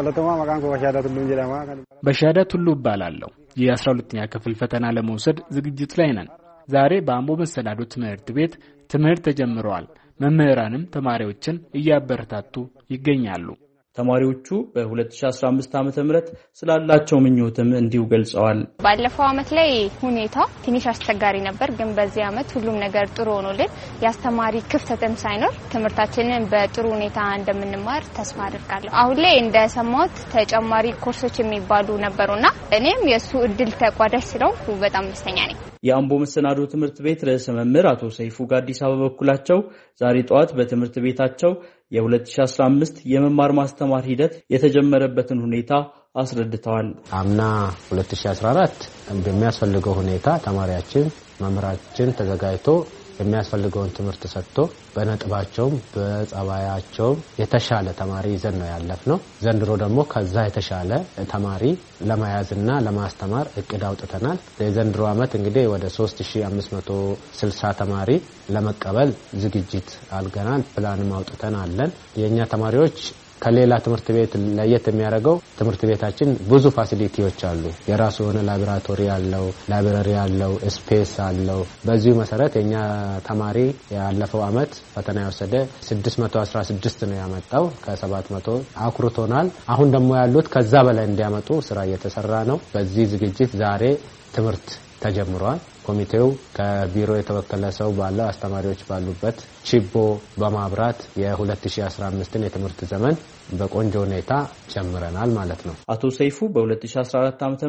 በሻዳ ቱሉ እባላለሁ። የ12ኛ ክፍል ፈተና ለመውሰድ ዝግጅት ላይ ነን። ዛሬ በአምቦ መሰናዶ ትምህርት ቤት ትምህርት ተጀምሯል። መምህራንም ተማሪዎችን እያበረታቱ ይገኛሉ። ተማሪዎቹ በ2015 ዓ.ም ስላላቸው ምኞትም እንዲሁ ገልጸዋል። ባለፈው አመት ላይ ሁኔታው ትንሽ አስቸጋሪ ነበር፣ ግን በዚህ አመት ሁሉም ነገር ጥሩ ሆኖልን ያስተማሪ ክፍተትም ሳይኖር ትምህርታችንን በጥሩ ሁኔታ እንደምንማር ተስፋ አድርጋለሁ። አሁን ላይ እንደሰማሁት ተጨማሪ ኮርሶች የሚባሉ ነበሩና እኔም የሱ እድል ተቋዳሽ ስለሆንኩ በጣም ደስተኛ ነኝ። የአምቦ መሰናዶ ትምህርት ቤት ርዕሰ መምህር አቶ ሰይፉ ጋዲሳ በበኩላቸው ዛሬ ጠዋት በትምህርት ቤታቸው የ2015 የመማር ማስተማር ሂደት የተጀመረበትን ሁኔታ አስረድተዋል። አምና 2014 በሚያስፈልገው ሁኔታ ተማሪያችን መምህራችን ተዘጋጅቶ የሚያስፈልገውን ትምህርት ሰጥቶ በነጥባቸውም በጸባያቸውም የተሻለ ተማሪ ይዘን ነው ያለፍነው። ዘንድሮ ደግሞ ከዛ የተሻለ ተማሪ ለመያዝና ለማስተማር እቅድ አውጥተናል። የዘንድሮ አመት እንግዲህ ወደ 3560 ተማሪ ለመቀበል ዝግጅት አልገናል። ፕላንም አውጥተናል። የኛ ተማሪዎች ከሌላ ትምህርት ቤት ለየት የሚያደርገው ትምህርት ቤታችን ብዙ ፋሲሊቲዎች አሉ። የራሱ የሆነ ላቦራቶሪ አለው፣ ላይብረሪ አለው፣ ስፔስ አለው። በዚሁ መሰረት የኛ ተማሪ ያለፈው አመት ፈተና የወሰደ 616 ነው ያመጣው። ከ700 አኩርቶናል። አሁን ደግሞ ያሉት ከዛ በላይ እንዲያመጡ ስራ እየተሰራ ነው። በዚህ ዝግጅት ዛሬ ትምህርት ተጀምሯል። ኮሚቴው ከቢሮ የተወከለ ሰው ባለው አስተማሪዎች ባሉበት ቺቦ በማብራት የ2015ን የትምህርት ዘመን በቆንጆ ሁኔታ ጀምረናል ማለት ነው። አቶ ሰይፉ በ2014 ዓ.ም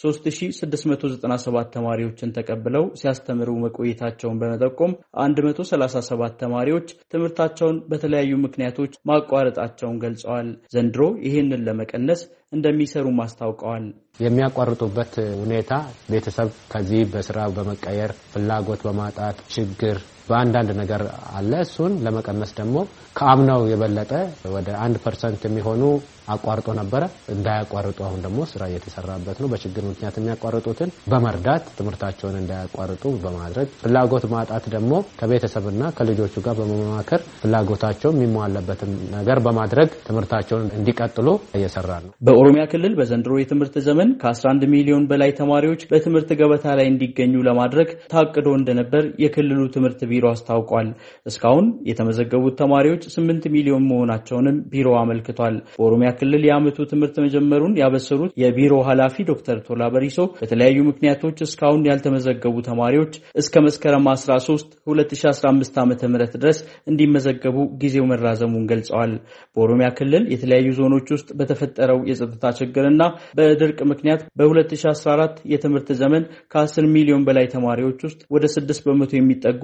3697 ተማሪዎችን ተቀብለው ሲያስተምሩ መቆየታቸውን በመጠቆም 137 ተማሪዎች ትምህርታቸውን በተለያዩ ምክንያቶች ማቋረጣቸውን ገልጸዋል። ዘንድሮ ይህንን ለመቀነስ እንደሚሰሩ ማስታወቀዋል። የሚያቋርጡበት ሁኔታ ቤተሰብ ከዚህ በስራ በመቀየር ፍላጎት በማጣት ችግር በአንዳንድ ነገር አለ። እሱን ለመቀነስ ደግሞ ከአምናው የበለጠ ወደ 1% የሚሆኑ አቋርጦ ነበረ። እንዳያቋርጡ አሁን ደግሞ ስራ እየተሰራበት ነው። በችግር ምክንያት የሚያቋርጡትን በመርዳት ትምህርታቸውን እንዳያቋርጡ በማድረግ ፍላጎት ማጣት ደግሞ ከቤተሰብና ከልጆቹ ጋር በመማከር ፍላጎታቸው የሚሟላበትን ነገር በማድረግ ትምህርታቸውን እንዲቀጥሉ እየሰራ ነው። በኦሮሚያ ክልል በዘንድሮ የትምህርት ዘመን ከ11 ሚሊዮን በላይ ተማሪዎች በትምህርት ገበታ ላይ እንዲገኙ ለማድረግ ታቅዶ እንደነበር የክልሉ ትምህርት ቢሮ አስታውቋል። እስካሁን የተመዘገቡት ተማሪዎች 8 ሚሊዮን መሆናቸውንም ቢሮ አመልክቷል። በኦሮሚያ ክልል የዓመቱ ትምህርት መጀመሩን ያበሰሩት የቢሮ ኃላፊ ዶክተር ቶላ በሪሶ በተለያዩ ምክንያቶች እስካሁን ያልተመዘገቡ ተማሪዎች እስከ መስከረም 13 2015 ዓ.ም ድረስ እንዲመዘገቡ ጊዜው መራዘሙን ገልጸዋል። በኦሮሚያ ክልል የተለያዩ ዞኖች ውስጥ በተፈጠረው የጸጥታ ችግርና በድርቅ ምክንያት በ2014 የትምህርት ዘመን ከ10 ሚሊዮን በላይ ተማሪዎች ውስጥ ወደ 6% የሚጠጉት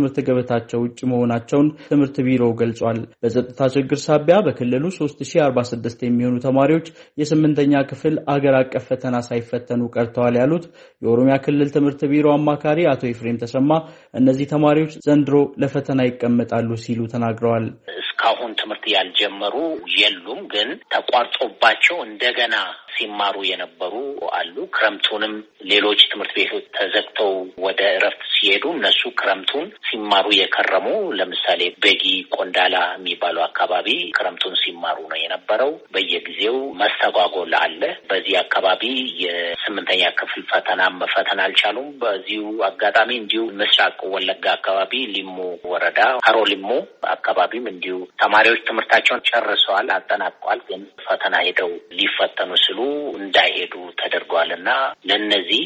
ከትምህርት ገበታቸው ውጭ መሆናቸውን ትምህርት ቢሮው ገልጿል። በጸጥታ ችግር ሳቢያ በክልሉ 3046 የሚሆኑ ተማሪዎች የ8ኛ ክፍል አገር አቀፍ ፈተና ሳይፈተኑ ቀርተዋል ያሉት የኦሮሚያ ክልል ትምህርት ቢሮ አማካሪ አቶ ኤፍሬም ተሰማ እነዚህ ተማሪዎች ዘንድሮ ለፈተና ይቀመጣሉ ሲሉ ተናግረዋል። እስካሁን ትምህርት ያልጀመሩ የሉም፣ ግን ተቋርጦባቸው እንደገና ሲማሩ የነበሩ አሉ። ክረምቱንም ሌሎች ትምህርት ቤቶች ተዘግተው ወደ እረፍት ሲሄዱ እነሱ ክረምቱን ሲማሩ የከረሙ ለምሳሌ በጊ ቆንዳላ የሚባለው አካባቢ ክረምቱን ሲማሩ ነው የነበረው። በየጊዜው መስተጓጎል አለ። በዚህ አካባቢ የ8ኛ ክፍል ፈተና መፈተን አልቻሉም። በዚሁ አጋጣሚ እንዲሁ ምስራቅ ወለጋ አካባቢ ሊሙ ወረዳ ሀሮ ሊሙ አካባቢም እንዲሁ ተማሪዎች ትምህርታቸውን ጨርሰዋል፣ አጠናቀዋል። ግን ፈተና ሄደው ሊፈተኑ ስሉ እንዳይሄዱ ተደርጓልና ለነዚህ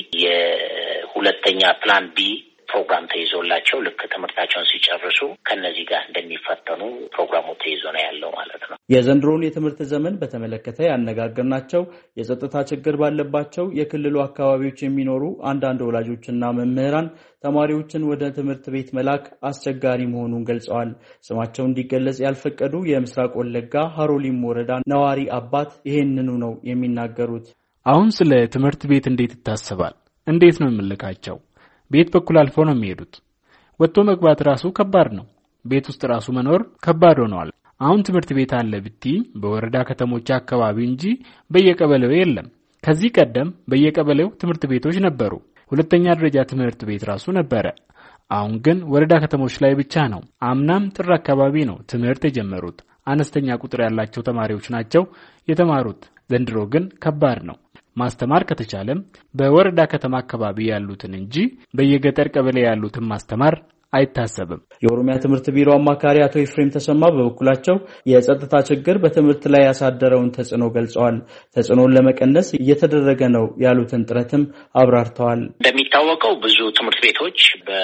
የሁለተኛ ፕላን ቢ ፕሮግራም ተይዞላቸው ልክ ትምህርታቸውን ሲጨርሱ ከነዚህ ጋር እንደሚፈተኑ ፕሮግራሙ ተይዞ ነው ያለው ማለት ነው። የዘንድሮውን የትምህርት ዘመን በተመለከተ ያነጋገርናቸው የጸጥታ ችግር ባለባቸው የክልሉ አካባቢዎች የሚኖሩ አንዳንድ ወላጆችና መምህራን ተማሪዎችን ወደ ትምህርት ቤት መላክ አስቸጋሪ መሆኑን ገልጸዋል። ስማቸው እንዲገለጽ ያልፈቀዱ የምስራቅ ወለጋ ሀሮሊም ወረዳ ነዋሪ አባት ይሄንኑ ነው የሚናገሩት። አሁን ስለ ትምህርት ቤት እንዴት ይታሰባል? እንዴት ነው የምልካቸው? ቤት በኩል አልፎ ነው የሚሄዱት። ወጥቶ መግባት ራሱ ከባድ ነው። ቤት ውስጥ ራሱ መኖር ከባድ ሆኗል። አሁን ትምህርት ቤት አለ ብትይ በወረዳ ከተሞች አካባቢ እንጂ በየቀበሌው የለም። ከዚህ ቀደም በየቀበሌው ትምህርት ቤቶች ነበሩ። ሁለተኛ ደረጃ ትምህርት ቤት ራሱ ነበረ። አሁን ግን ወረዳ ከተሞች ላይ ብቻ ነው። አምናም ጥር አካባቢ ነው ትምህርት የጀመሩት። አነስተኛ ቁጥር ያላቸው ተማሪዎች ናቸው የተማሩት። ዘንድሮ ግን ከባድ ነው። ማስተማር ከተቻለም በወረዳ ከተማ አካባቢ ያሉትን እንጂ በየገጠር ቀበሌ ያሉትን ማስተማር አይታሰብም። የኦሮሚያ ትምህርት ቢሮ አማካሪ አቶ ኤፍሬም ተሰማ በበኩላቸው የጸጥታ ችግር በትምህርት ላይ ያሳደረውን ተጽዕኖ ገልጸዋል። ተጽዕኖን ለመቀነስ እየተደረገ ነው ያሉትን ጥረትም አብራርተዋል። እንደሚታወቀው ብዙ ትምህርት ቤቶች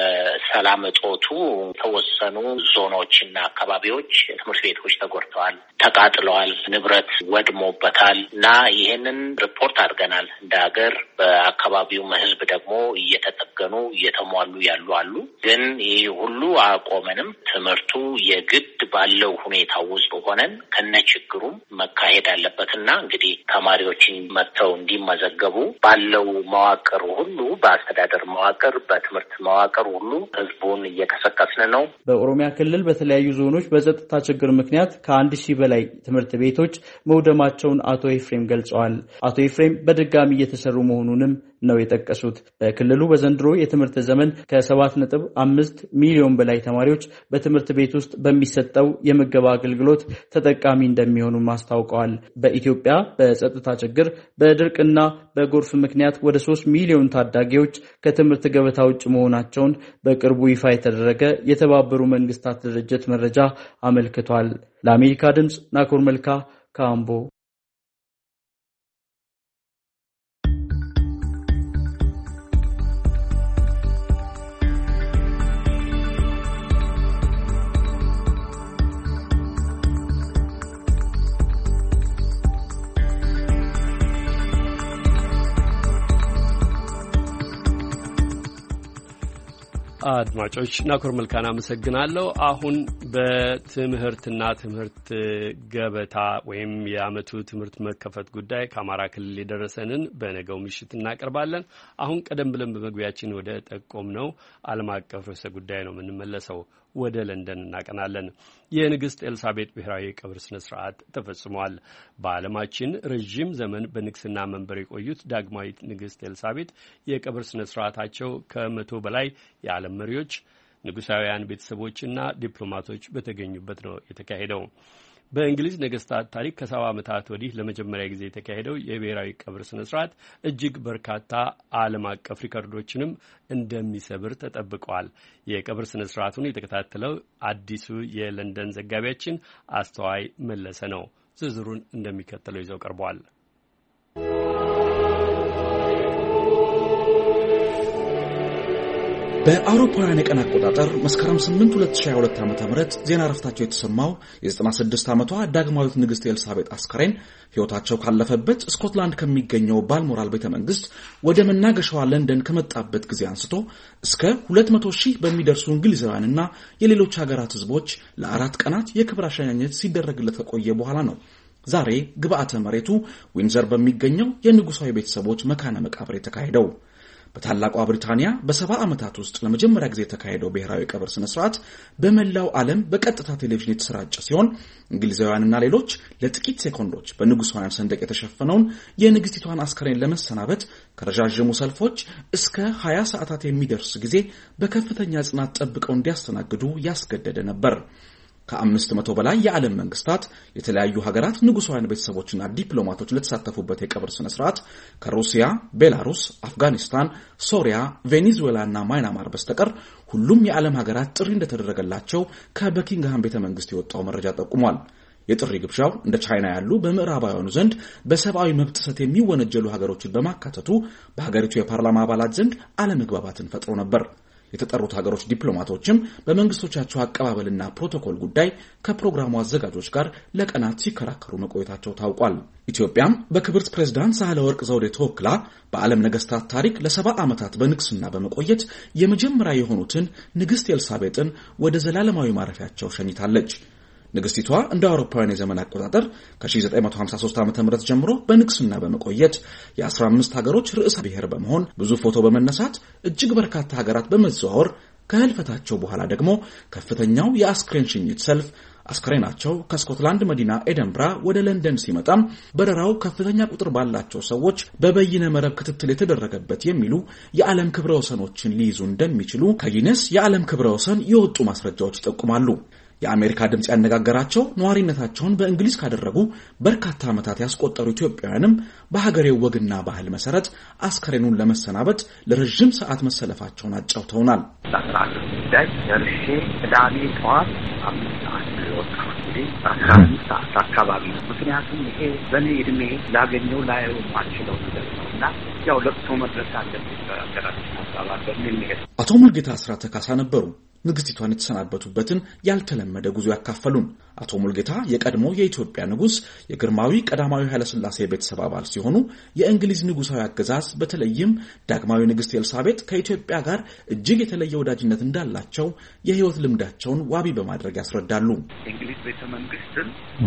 በሰላም እጦቱ ተወሰኑ ዞኖችና አካባቢዎች ትምህርት ቤቶች ተጎድተዋል፣ ተቃጥለዋል፣ ንብረት ወድሞበታል እና ይህንን ሪፖርት አድርገናል። እንደ ሀገር በአካባቢው ሕዝብ ደግሞ እየተጠገኑ እየተሟሉ ያሉ አሉ። ግን ይህ ሁሉ አቆመንም ትምህርቱ የግድ ባለው ሁኔታ ውስጥ ሆነን ከነችግሩም መካሄድ አለበትና እንግዲህ ተማሪዎችን መጥተው እንዲመዘገቡ ባለው መዋቅር ሁሉ በአስተዳደር መዋቅር በትምህርት መዋቅር ሁሉ ህዝቡን እየቀሰቀስን ነው። በኦሮሚያ ክልል በተለያዩ ዞኖች በጸጥታ ችግር ምክንያት ከ1000 በላይ ትምህርት ቤቶች መውደማቸውን አቶ ኤፍሬም ገልጸዋል። አቶ ኤፍሬም በድጋሚ እየተሰሩ መሆኑንም ነው የጠቀሱት። በክልሉ በዘንድሮ የትምህርት ዘመን ከ7.5 ሚሊዮን በላይ ተማሪዎች በትምህርት ቤት ውስጥ በሚሰጠው የምገባ አገልግሎት ተጠቃሚ እንደሚሆኑ ማስታውቀዋል። በኢትዮጵያ በጸጥታ ችግር በድርቅና በጎርፍ ምክንያት ወደ 3 ሚሊዮን ታዳጊዎች ከትምህርት ገበታ ውጭ መሆናቸውን በቅርቡ ይፋ የተደረገ የተባበሩ መንግስታት ድርጅት መረጃ አመልክቷል። ለአሜሪካ ድምጽ ናኮር መልካ ካምቦ። አድማጮች ናኮር መልካና አመሰግናለሁ። አሁን በትምህርትና ትምህርት ገበታ ወይም የዓመቱ ትምህርት መከፈት ጉዳይ ከአማራ ክልል የደረሰንን በነገው ምሽት እናቀርባለን። አሁን ቀደም ብለን በመግቢያችን ወደ ጠቆም ነው ዓለም አቀፍ ርዕሰ ጉዳይ ነው የምንመለሰው። ወደ ለንደን እናቀናለን። የንግስት ኤልሳቤጥ ብሔራዊ የቀብር ስነ ስርዓት ተፈጽሟል። በዓለማችን ረዥም ዘመን በንግስና መንበር የቆዩት ዳግማዊት ንግስት ኤልሳቤጥ የቀብር ስነ ስርዓታቸው ከ100 በላይ የዓለም መሪዎች፣ ንጉሳውያን ቤተሰቦችና ዲፕሎማቶች በተገኙበት ነው የተካሄደው። በእንግሊዝ ነገስታት ታሪክ ከ70 ዓመታት ወዲህ ለመጀመሪያ ጊዜ የተካሄደው የብሔራዊ ቀብር ስነ ስርዓት እጅግ በርካታ ዓለም አቀፍ ሪከርዶችንም እንደሚሰብር ተጠብቀዋል። የቀብር ስነ ስርዓቱን የተከታተለው አዲሱ የለንደን ዘጋቢያችን አስተዋይ መለሰ ነው። ዝርዝሩን እንደሚከተለው ይዘው ቀርቧል። በአውሮፓውያን የቀን አቆጣጠር መስከረም 8 2022 ዓ.ም ዜና ረፍታቸው የተሰማው የ96 ዓመቷ ዳግማዊት ንግስት ኤልሳቤጥ አስከሬን ሕይወታቸው ካለፈበት ስኮትላንድ ከሚገኘው ባልሞራል ቤተመንግስት ወደ መናገሻዋ ለንደን ከመጣበት ጊዜ አንስቶ እስከ 200,000 በሚደርሱ እንግሊዛውያንና የሌሎች ሀገራት ህዝቦች ለአራት ቀናት የክብር አሸኛኘት ሲደረግለት ከቆየ በኋላ ነው ዛሬ ግብአተ መሬቱ ዊንዘር በሚገኘው የንጉሳዊ ቤተሰቦች መካነ መቃብር የተካሄደው። በታላቋ ብሪታንያ በ70 ዓመታት ውስጥ ለመጀመሪያ ጊዜ የተካሄደው ብሔራዊ ቀብር ስነ ስርዓት በመላው ዓለም በቀጥታ ቴሌቪዥን የተሰራጨ ሲሆን እንግሊዛውያንና ሌሎች ለጥቂት ሴኮንዶች በንጉሳውያን ሰንደቅ የተሸፈነውን የንግስቲቷን አስከሬን ለመሰናበት ከረጃጅሙ ሰልፎች እስከ 20 ሰዓታት የሚደርስ ጊዜ በከፍተኛ ጽናት ጠብቀው እንዲያስተናግዱ ያስገደደ ነበር። ከ500 በላይ የዓለም መንግስታት የተለያዩ ሀገራት ንጉሳውያን ቤተሰቦችና ዲፕሎማቶች ለተሳተፉበት የቀብር ስነ ስርዓት ከሩሲያ፣ ቤላሩስ፣ አፍጋኒስታን፣ ሶሪያ፣ ቬኔዙዌላና ማይናማር በስተቀር ሁሉም የዓለም ሀገራት ጥሪ እንደተደረገላቸው ከበኪንግሃም ቤተመንግስት የወጣው መረጃ ጠቁሟል። የጥሪ ግብዣው እንደ ቻይና ያሉ በምዕራባውያኑ ዘንድ በሰብአዊ መብት ጥሰት የሚወነጀሉ ሀገሮችን በማካተቱ በሀገሪቱ የፓርላማ አባላት ዘንድ አለመግባባትን ፈጥሮ ነበር። የተጠሩት ሀገሮች ዲፕሎማቶችም በመንግስቶቻቸው አቀባበልና ፕሮቶኮል ጉዳይ ከፕሮግራሙ አዘጋጆች ጋር ለቀናት ሲከራከሩ መቆየታቸው ታውቋል። ኢትዮጵያም በክብርት ፕሬዝዳንት ሳህለወርቅ ዘውዴ ተወክላ በዓለም ነገስታት ታሪክ ለ70 ዓመታት በንግስና በመቆየት የመጀመሪያ የሆኑትን ንግስት ኤልሳቤጥን ወደ ዘላለማዊ ማረፊያቸው ሸኝታለች። ንግስቲቷ እንደ አውሮፓውያን የዘመን አቆጣጠር ከ1953 ዓ.ም ጀምሮ በንግስና በመቆየት የ15 ሀገሮች ርዕሰ ብሔር በመሆን ብዙ ፎቶ በመነሳት እጅግ በርካታ ሀገራት በመዘዋወር ከህልፈታቸው በኋላ ደግሞ ከፍተኛው የአስክሬን ሽኝት ሰልፍ አስክሬናቸው ከስኮትላንድ መዲና ኤደንብራ ወደ ለንደን ሲመጣም በረራው ከፍተኛ ቁጥር ባላቸው ሰዎች በበይነ መረብ ክትትል የተደረገበት የሚሉ የዓለም ክብረ ወሰኖችን ሊይዙ እንደሚችሉ ከጊነስ የዓለም ክብረ ወሰን የወጡ ማስረጃዎች ይጠቁማሉ። የአሜሪካ ድምጽ ያነጋገራቸው ነዋሪነታቸውን በእንግሊዝ ካደረጉ በርካታ ዓመታት ያስቆጠሩ ኢትዮጵያውያንም በሀገሬው ወግና ባህል መሰረት አስከሬኑን ለመሰናበት ለረጅም ሰዓት መሰለፋቸውን አጫውተውናል። ደርሼ ቅዳሜ ጠዋት 5 ሰዓት ወጣሁ። እንግዲህ 15 ሰዓት አካባቢ ነው። ምክንያቱም ይሄ በእኔ እድሜ ላገኘው ላየው ማችለው ነገር ነው እና ያው ለቅሶ መድረስ አለብኝ በሀገራችን አባባል በሚል ነው። አቶ ሙልጌታ አስራተ ካሳ ነበሩ ንግስቲቷን የተሰናበቱበትን ያልተለመደ ጉዞ ያካፈሉን። አቶ ሙልጌታ የቀድሞ የኢትዮጵያ ንጉስ የግርማዊ ቀዳማዊ ኃይለ ሥላሴ ቤተሰብ አባል ሲሆኑ የእንግሊዝ ንጉሳዊ አገዛዝ በተለይም ዳግማዊ ንግስት ኤልሳቤጥ ከኢትዮጵያ ጋር እጅግ የተለየ ወዳጅነት እንዳላቸው የህይወት ልምዳቸውን ዋቢ በማድረግ ያስረዳሉ። እንግሊዝ ቤተመንግስትን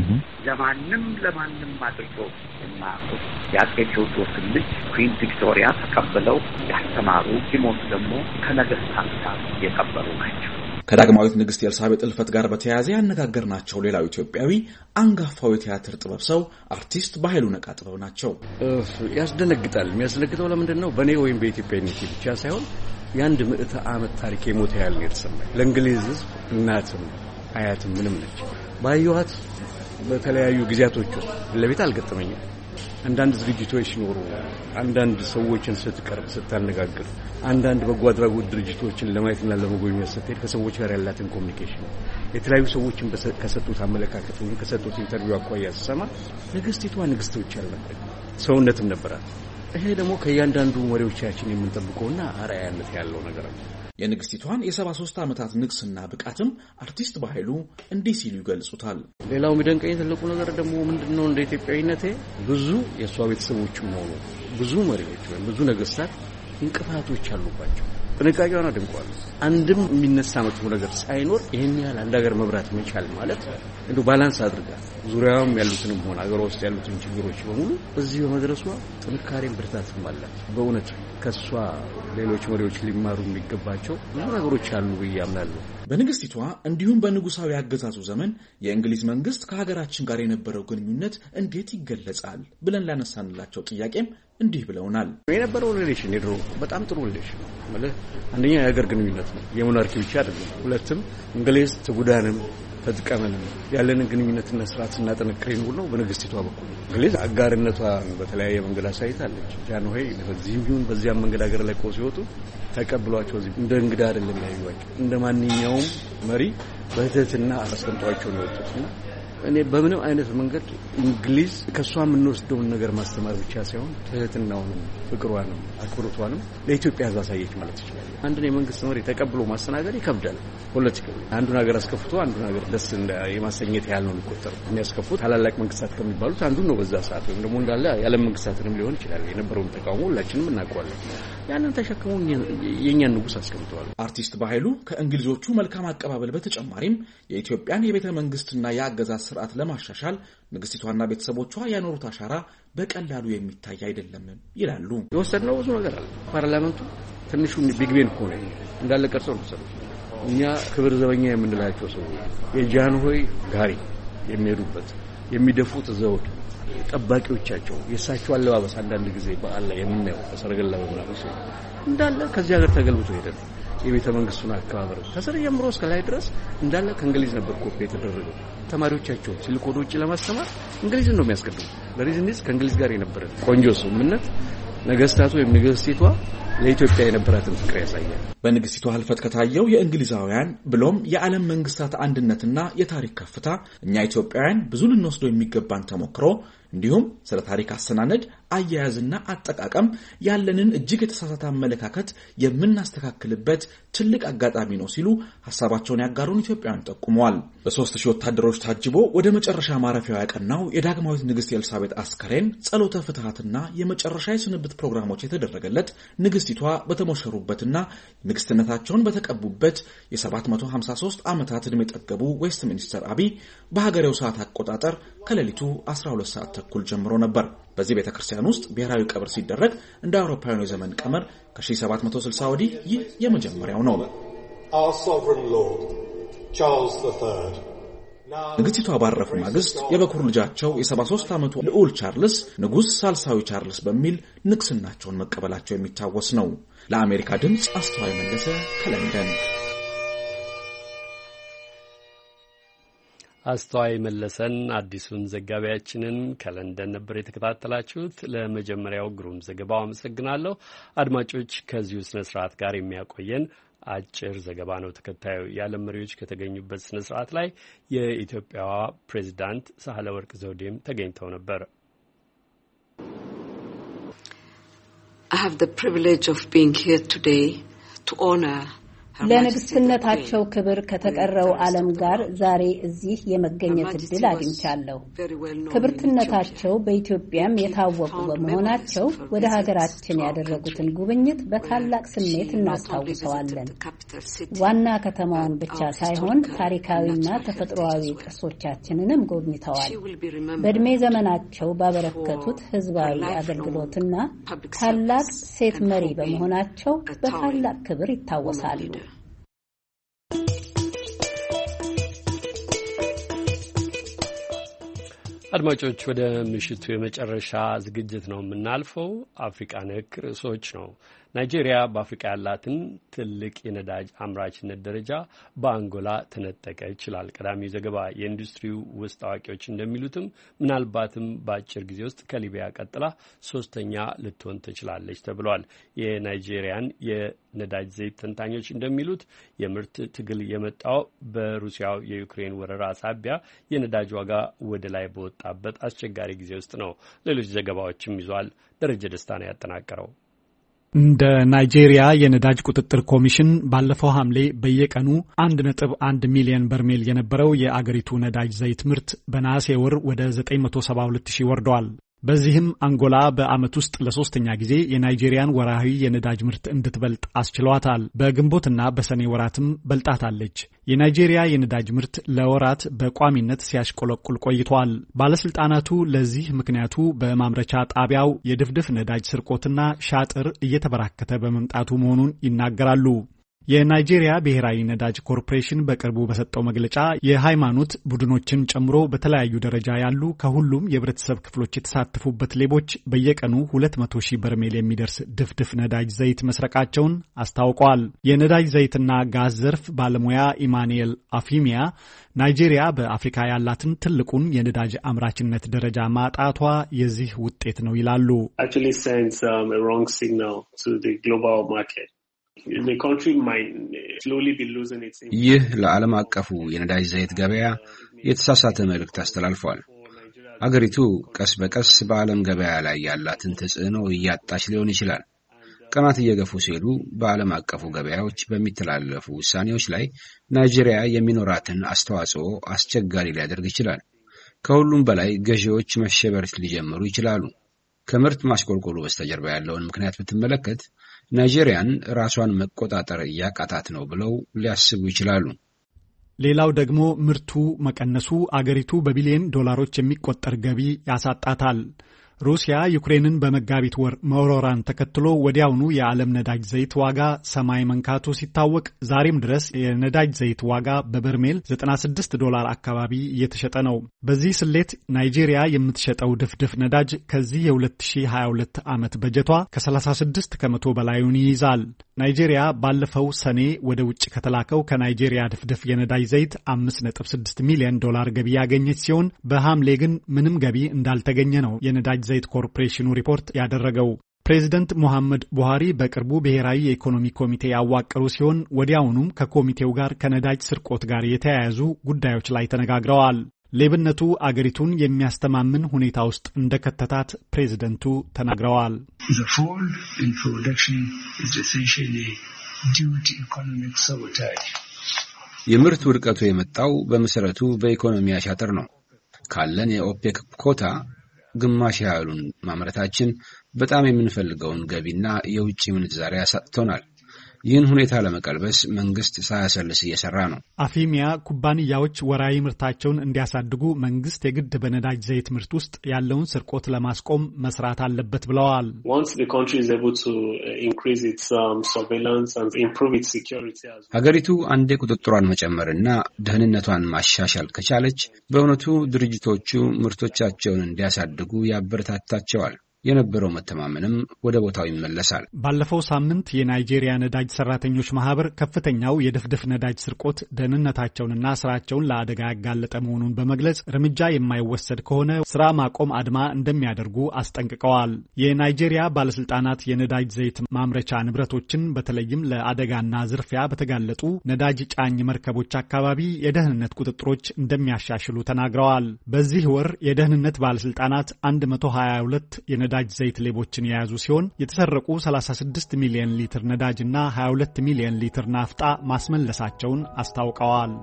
ለማንም አድርገው የማያውቁት የአፄ ቴዎድሮስን ልጅ ኩዊን ቪክቶሪያ ተቀብለው ያስተማሩ ሲሞቱ ደግሞ ከነገስታት ጋር የቀበሩ ናቸው። ከዳግማዊት ንግስት ኤልሳቤጥ እልፈት ጋር በተያያዘ ያነጋገርናቸው ሌላው ኢትዮጵያዊ አንጋፋው የቲያትር ጥበብ ሰው አርቲስት በኃይሉ ነቃ ጥበብ ናቸው። ያስደነግጣል። የሚያስደነግጠው ለምንድን ነው? በእኔ ወይም በኢትዮጵያዊነት ብቻ ሳይሆን የአንድ 100 ዓመት ታሪክ የሞተ ያህል ነው የተሰማኝ። ለእንግሊዝ ህዝብ እናትም አያትም ምንም ነች። ባየኋት በተለያዩ ጊዜያቶች ውስጥ ለቤት አልገጠመኝም። አንዳንድ ዝግጅቶች ሲኖሩ አንዳንድ ሰዎችን ስትቀርብ ስታነጋግር አንዳንድ በጎ አድራጎት ድርጅቶችን ለማየትና ለመጎብኘት ስትሄድ ከሰዎች ጋር ያላትን ኮሚኒኬሽን የተለያዩ ሰዎችን ከሰጡት አመለካከት ወይም ከሰጡት ኢንተርቪው አኳያ ሲሰማ ንግስቲቷ ንግስት ብቻ አልነበረች፣ ሰውነትም ነበራት። ይሄ ደግሞ ከእያንዳንዱ መሪዎቻችን የምንጠብቀውና አርአያነት ያለው ነገር ነው። የንግስቲቷን የ73 ዓመታት ንግስና ብቃትም አርቲስት በኃይሉ እንዲህ ሲሉ ይገልጹታል። ሌላው የሚደንቀኝ ትልቁ ነገር ደግሞ ምንድነው እንደ ኢትዮጵያዊነቴ ብዙ የሷ ቤተሰቦችም ሆኑ ብዙ መሪዎች ወይም ብዙ ነገስታት እንቅፋቶች አሉባቸው። ጥንቃቄዋን አድንቀዋለሁ። አንድም የሚነሳ መጥፎ ነገር ሳይኖር ይሄን ያህል አንድ ሀገር መብራት መቻል ማለት እንደው ባላንስ አድርጋ ዙሪያውም ያሉትንም ሆነ ሀገር ውስጥ ያሉትን ችግሮች በሙሉ በዚህ በመድረሷ ጥንካሬም ብርታትም አላት። በእውነት ከሷ ሌሎች መሪዎች ሊማሩ የሚገባቸው ብዙ ነገሮች አሉ ብዬ አምናለሁ። በንግስቲቷ እንዲሁም በንጉሳዊ አገዛዙ ዘመን የእንግሊዝ መንግስት ከሀገራችን ጋር የነበረው ግንኙነት እንዴት ይገለጻል ብለን ላነሳንላቸው ጥያቄም እንዲህ ብለውናል። የነበረው ሪሌሽን የድሮ በጣም ጥሩ ሪሌሽን ማለት አንደኛ የሀገር ግንኙነት ነው፣ የሞናርኪ ብቻ አይደለም። ሁለትም እንግሊዝ ትጉዳንም ተጥቀመንም ያለንን ግንኙነትና ስርዓት ስናጠነክር ነው በንግስቲቷ በኩል። እንግሊዝ አጋርነቷ በተለያየ መንገድ አሳይታለች። ጃንሆይ በዚህም ቢሆን በዚያም መንገድ ሀገር ላይ ሲወጡ ተቀብሏቸው እንደ እንግዳ አይደለም ያዩዋቸው፣ እንደ ማንኛውም መሪ በትህትና አስቀምጧቸው ነው የወጡትና እኔ በምንም አይነት መንገድ እንግሊዝ ከሷ የምንወስደውን ነገር ማስተማር ብቻ ሳይሆን ትህትናውንም ፍቅሯንም አክብሮቷንም ለኢትዮጵያ ሕዝብ አሳየች ማለት ይችላል። አንድን የመንግስት መሪ ተቀብሎ ማስተናገድ ይከብዳል። ፖለቲካሊ አንዱን ሀገር አስከፍቶ አንዱን ሀገር ደስ የማሰኘት ያህል ነው የሚቆጠረው። የሚያስከፉት ታላላቅ መንግስታት ከሚባሉት አንዱ ነው በዛ ሰዓት፣ ወይም ደግሞ እንዳለ የዓለም መንግስታትንም ሊሆን ይችላል። የነበረውን ተቃውሞ ሁላችንም እናውቀዋለን። ያንን ተሸክመው የእኛን ንጉስ አስቀምጠዋል። አርቲስት በኃይሉ ከእንግሊዞቹ መልካም አቀባበል በተጨማሪም የኢትዮጵያን የቤተ መንግስትና የአገዛዝ ስርዓት ለማሻሻል ንግስቲቷና ቤተሰቦቿ ያኖሩት አሻራ በቀላሉ የሚታይ አይደለም ይላሉ። የወሰድነው ብዙ ነገር አለ። ፓርላመንቱ ትንሹን ቢግ ቤን እኮ ነው እንዳለ ቀርጸው ነው ሰሩት። እኛ ክብር ዘበኛ የምንላቸው ሰው የጃንሆይ ጋሪ የሚሄዱበት የሚደፉት ዘውድ ጠባቂዎቻቸው የሳቸው አለባበስ አንዳንድ ጊዜ በዓል ላይ የምናየው በሰርገላ በምናምን ሰው እንዳለ ከዚህ ሀገር ተገልብጦ ሄደን የቤተ መንግስቱን አከባበር ከስር ጀምሮ እስከ ላይ ድረስ እንዳለ ከእንግሊዝ ነበር ኮፒ የተደረገው። ተማሪዎቻቸው ሲልክ ወደ ውጭ ለማስተማር እንግሊዝን ነው የሚያስቀድሙ። ለሪዝንስ ከእንግሊዝ ጋር የነበረ ቆንጆ ስምምነት ነገስታቱ ወይም ንግስቲቷ ለኢትዮጵያ የነበራትን ፍቅር ያሳያል። በንግስቲቷ ህልፈት ከታየው የእንግሊዛውያን ብሎም የዓለም መንግስታት አንድነትና የታሪክ ከፍታ እኛ ኢትዮጵያውያን ብዙ ልንወስደው የሚገባን ተሞክሮ እንዲሁም ስለ ታሪክ አሰናነድ አያያዝና አጠቃቀም ያለንን እጅግ የተሳሳተ አመለካከት የምናስተካክልበት ትልቅ አጋጣሚ ነው ሲሉ ሐሳባቸውን ያጋሩን ኢትዮጵያውያን ጠቁመዋል። በ3000 ወታደሮች ታጅቦ ወደ መጨረሻ ማረፊያው ያቀናው የዳግማዊት ንግስት ኤልሳቤጥ አስከሬን ጸሎተ ፍትሐትና የመጨረሻ የስንብት ፕሮግራሞች የተደረገለት ንግስቲቷ በተሞሸሩበትና ንግስትነታቸውን በተቀቡበት የ753 ዓመታት ዕድሜ ጠገቡ ዌስትሚኒስተር አቢ በሀገሬው ሰዓት አቆጣጠር ከሌሊቱ 12 ሰዓት ተኩል ጀምሮ ነበር። በዚህ ቤተክርስቲያን ውስጥ ብሔራዊ ቀብር ሲደረግ እንደ አውሮፓውያኑ የዘመን ቀመር ከ1760 ወዲህ ይህ የመጀመሪያው ነው። ንግስቲቷ ባረፉ ማግስት የበኩር ልጃቸው የ73 ዓመቱ ልዑል ቻርልስ ንጉስ ሳልሳዊ ቻርልስ በሚል ንግስናቸውን መቀበላቸው የሚታወስ ነው። ለአሜሪካ ድምጽ አስተዋይ መለሰ ከለንደን። አስተዋይ መለሰን አዲሱን ዘጋቢያችንን ከለንደን ነበር የተከታተላችሁት። ለመጀመሪያው ግሩም ዘገባው አመሰግናለሁ። አድማጮች ከዚሁ ስነ ስርዓት ጋር የሚያቆየን አጭር ዘገባ ነው ተከታዩ። የዓለም መሪዎች ከተገኙበት ስነ ስርዓት ላይ የኢትዮጵያዋ ፕሬዝዳንት ሳህለወርቅ ዘውዴም ተገኝተው ነበር። I have the privilege of being here today to honor ለንግስትነታቸው ክብር ከተቀረው ዓለም ጋር ዛሬ እዚህ የመገኘት ዕድል አግኝቻለሁ። ክብርትነታቸው በኢትዮጵያም የታወቁ በመሆናቸው ወደ ሀገራችን ያደረጉትን ጉብኝት በታላቅ ስሜት እናስታውሰዋለን። ዋና ከተማዋን ብቻ ሳይሆን ታሪካዊና ተፈጥሯዊ ቅርሶቻችንንም ጎብኝተዋል። በእድሜ ዘመናቸው ባበረከቱት ሕዝባዊ አገልግሎትና ታላቅ ሴት መሪ በመሆናቸው በታላቅ ክብር ይታወሳሉ። አድማጮች ወደ ምሽቱ የመጨረሻ ዝግጅት ነው የምናልፈው። አፍሪካ ነክ ርዕሶች ነው። ናይጄሪያ በአፍሪካ ያላትን ትልቅ የነዳጅ አምራችነት ደረጃ በአንጎላ ተነጠቀ ይችላል ቀዳሚው ዘገባ። የኢንዱስትሪው ውስጥ አዋቂዎች እንደሚሉትም ምናልባትም በአጭር ጊዜ ውስጥ ከሊቢያ ቀጥላ ሶስተኛ ልትሆን ትችላለች ተብሏል። የናይጄሪያን የነዳጅ ዘይት ተንታኞች እንደሚሉት የምርት ትግል የመጣው በሩሲያው የዩክሬን ወረራ ሳቢያ የነዳጅ ዋጋ ወደ ላይ በወጣበት አስቸጋሪ ጊዜ ውስጥ ነው። ሌሎች ዘገባዎችም ይዟል። ደረጀ ደስታ ነው ያጠናቀረው። እንደ ናይጄሪያ የነዳጅ ቁጥጥር ኮሚሽን ባለፈው ሐምሌ በየቀኑ 1.1 ሚሊዮን በርሜል የነበረው የአገሪቱ ነዳጅ ዘይት ምርት በነሐሴ ወር ወደ 972,000 ወርዷል። በዚህም አንጎላ በዓመት ውስጥ ለሶስተኛ ጊዜ የናይጄሪያን ወራዊ የነዳጅ ምርት እንድትበልጥ አስችሏታል። በግንቦትና በሰኔ ወራትም በልጣታለች። የናይጄሪያ የነዳጅ ምርት ለወራት በቋሚነት ሲያሽቆለቁል ቆይቷል። ባለስልጣናቱ ለዚህ ምክንያቱ በማምረቻ ጣቢያው የድፍድፍ ነዳጅ ስርቆትና ሻጥር እየተበራከተ በመምጣቱ መሆኑን ይናገራሉ። የናይጄሪያ ብሔራዊ ነዳጅ ኮርፖሬሽን በቅርቡ በሰጠው መግለጫ የሃይማኖት ቡድኖችን ጨምሮ በተለያዩ ደረጃ ያሉ ከሁሉም የህብረተሰብ ክፍሎች የተሳተፉበት ሌቦች በየቀኑ 200,000 በርሜል የሚደርስ ድፍድፍ ነዳጅ ዘይት መስረቃቸውን አስታውቀዋል። የነዳጅ ዘይትና ጋዝ ዘርፍ ባለሙያ ኢማኑኤል አፊሚያ ናይጄሪያ በአፍሪካ ያላትን ትልቁን የነዳጅ አምራችነት ደረጃ ማጣቷ የዚህ ውጤት ነው ይላሉ። ይህ ለዓለም አቀፉ የነዳጅ ዘይት ገበያ የተሳሳተ መልእክት አስተላልፈዋል። አገሪቱ ቀስ በቀስ በዓለም ገበያ ላይ ያላትን ተጽዕኖ እያጣች ሊሆን ይችላል። ቀናት እየገፉ ሲሄዱ በዓለም አቀፉ ገበያዎች በሚተላለፉ ውሳኔዎች ላይ ናይጄሪያ የሚኖራትን አስተዋጽኦ አስቸጋሪ ሊያደርግ ይችላል። ከሁሉም በላይ ገዢዎች መሸበር ሊጀምሩ ይችላሉ። ከምርት ማሽቆልቆሉ በስተጀርባ ያለውን ምክንያት ብትመለከት ናይጄሪያን ራሷን መቆጣጠር እያቃታት ነው ብለው ሊያስቡ ይችላሉ። ሌላው ደግሞ ምርቱ መቀነሱ አገሪቱ በቢሊዮን ዶላሮች የሚቆጠር ገቢ ያሳጣታል። ሩሲያ ዩክሬንን በመጋቢት ወር መወረራን ተከትሎ ወዲያውኑ የዓለም ነዳጅ ዘይት ዋጋ ሰማይ መንካቱ ሲታወቅ ዛሬም ድረስ የነዳጅ ዘይት ዋጋ በበርሜል $96 አካባቢ እየተሸጠ ነው። በዚህ ስሌት ናይጄሪያ የምትሸጠው ድፍድፍ ነዳጅ ከዚህ የ2022 ዓመት በጀቷ ከ36 ከመቶ በላዩን ይይዛል። ናይጄሪያ ባለፈው ሰኔ ወደ ውጭ ከተላከው ከናይጄሪያ ድፍድፍ የነዳጅ ዘይት $5.6 ሚሊዮን ገቢ ያገኘች ሲሆን በሐምሌ ግን ምንም ገቢ እንዳልተገኘ ነው የነዳጅ ዘይት ኮርፖሬሽኑ ሪፖርት ያደረገው። ፕሬዚደንት ሙሐመድ ቡሃሪ በቅርቡ ብሔራዊ የኢኮኖሚ ኮሚቴ ያዋቀሩ ሲሆን ወዲያውኑም ከኮሚቴው ጋር ከነዳጅ ስርቆት ጋር የተያያዙ ጉዳዮች ላይ ተነጋግረዋል። ሌብነቱ አገሪቱን የሚያስተማምን ሁኔታ ውስጥ እንደከተታት ፕሬዚደንቱ ተናግረዋል። የምርት ውድቀቱ የመጣው በመሰረቱ በኢኮኖሚ አሻጥር ነው። ካለን የኦፔክ ኮታ ግማሽ ያህሉን ማምረታችን በጣም የምንፈልገውን ገቢና የውጭ ምንዛሪ አሳጥቶናል። ይህን ሁኔታ ለመቀልበስ መንግስት ሳያሰልስ እየሰራ ነው። አፊሚያ ኩባንያዎች ወራዊ ምርታቸውን እንዲያሳድጉ መንግስት የግድ በነዳጅ ዘይት ምርት ውስጥ ያለውን ስርቆት ለማስቆም መስራት አለበት ብለዋል። ሀገሪቱ አንዴ ቁጥጥሯን መጨመርና ደህንነቷን ማሻሻል ከቻለች በእውነቱ ድርጅቶቹ ምርቶቻቸውን እንዲያሳድጉ ያበረታታቸዋል። የነበረው መተማመንም ወደ ቦታው ይመለሳል። ባለፈው ሳምንት የናይጄሪያ ነዳጅ ሰራተኞች ማህበር ከፍተኛው የድፍድፍ ነዳጅ ስርቆት ደህንነታቸውንና ስራቸውን ለአደጋ ያጋለጠ መሆኑን በመግለጽ እርምጃ የማይወሰድ ከሆነ ስራ ማቆም አድማ እንደሚያደርጉ አስጠንቅቀዋል። የናይጄሪያ ባለስልጣናት የነዳጅ ዘይት ማምረቻ ንብረቶችን በተለይም ለአደጋና ዝርፊያ በተጋለጡ ነዳጅ ጫኝ መርከቦች አካባቢ የደህንነት ቁጥጥሮች እንደሚያሻሽሉ ተናግረዋል። በዚህ ወር የደህንነት ባለስልጣናት 122 የነዳጅ ዘይት ሌቦችን የያዙ ሲሆን የተሰረቁ 36 ሚሊዮን ሊትር ነዳጅና 22 ሚሊዮን ሊትር ናፍጣ ማስመለሳቸውን አስታውቀዋል።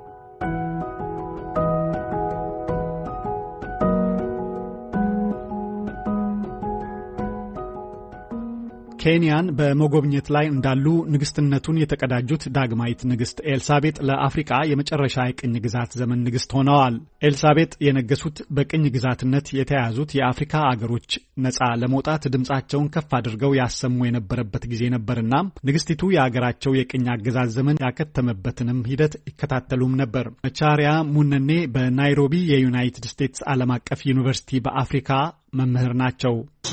ኬንያን በመጎብኘት ላይ እንዳሉ ንግስትነቱን የተቀዳጁት ዳግማዊት ንግስት ኤልሳቤጥ ለአፍሪካ የመጨረሻ የቅኝ ግዛት ዘመን ንግስት ሆነዋል። ኤልሳቤጥ የነገሱት በቅኝ ግዛትነት የተያዙት የአፍሪካ አገሮች ነፃ ለመውጣት ድምጻቸውን ከፍ አድርገው ያሰሙ የነበረበት ጊዜ ነበርና ንግስቲቱ የአገራቸው የቅኝ አገዛዝ ዘመን ያከተመበትንም ሂደት ይከታተሉም ነበር። መቻሪያ ሙነኔ በናይሮቢ የዩናይትድ ስቴትስ ዓለም አቀፍ ዩኒቨርሲቲ በአፍሪካ መምህር ናቸው።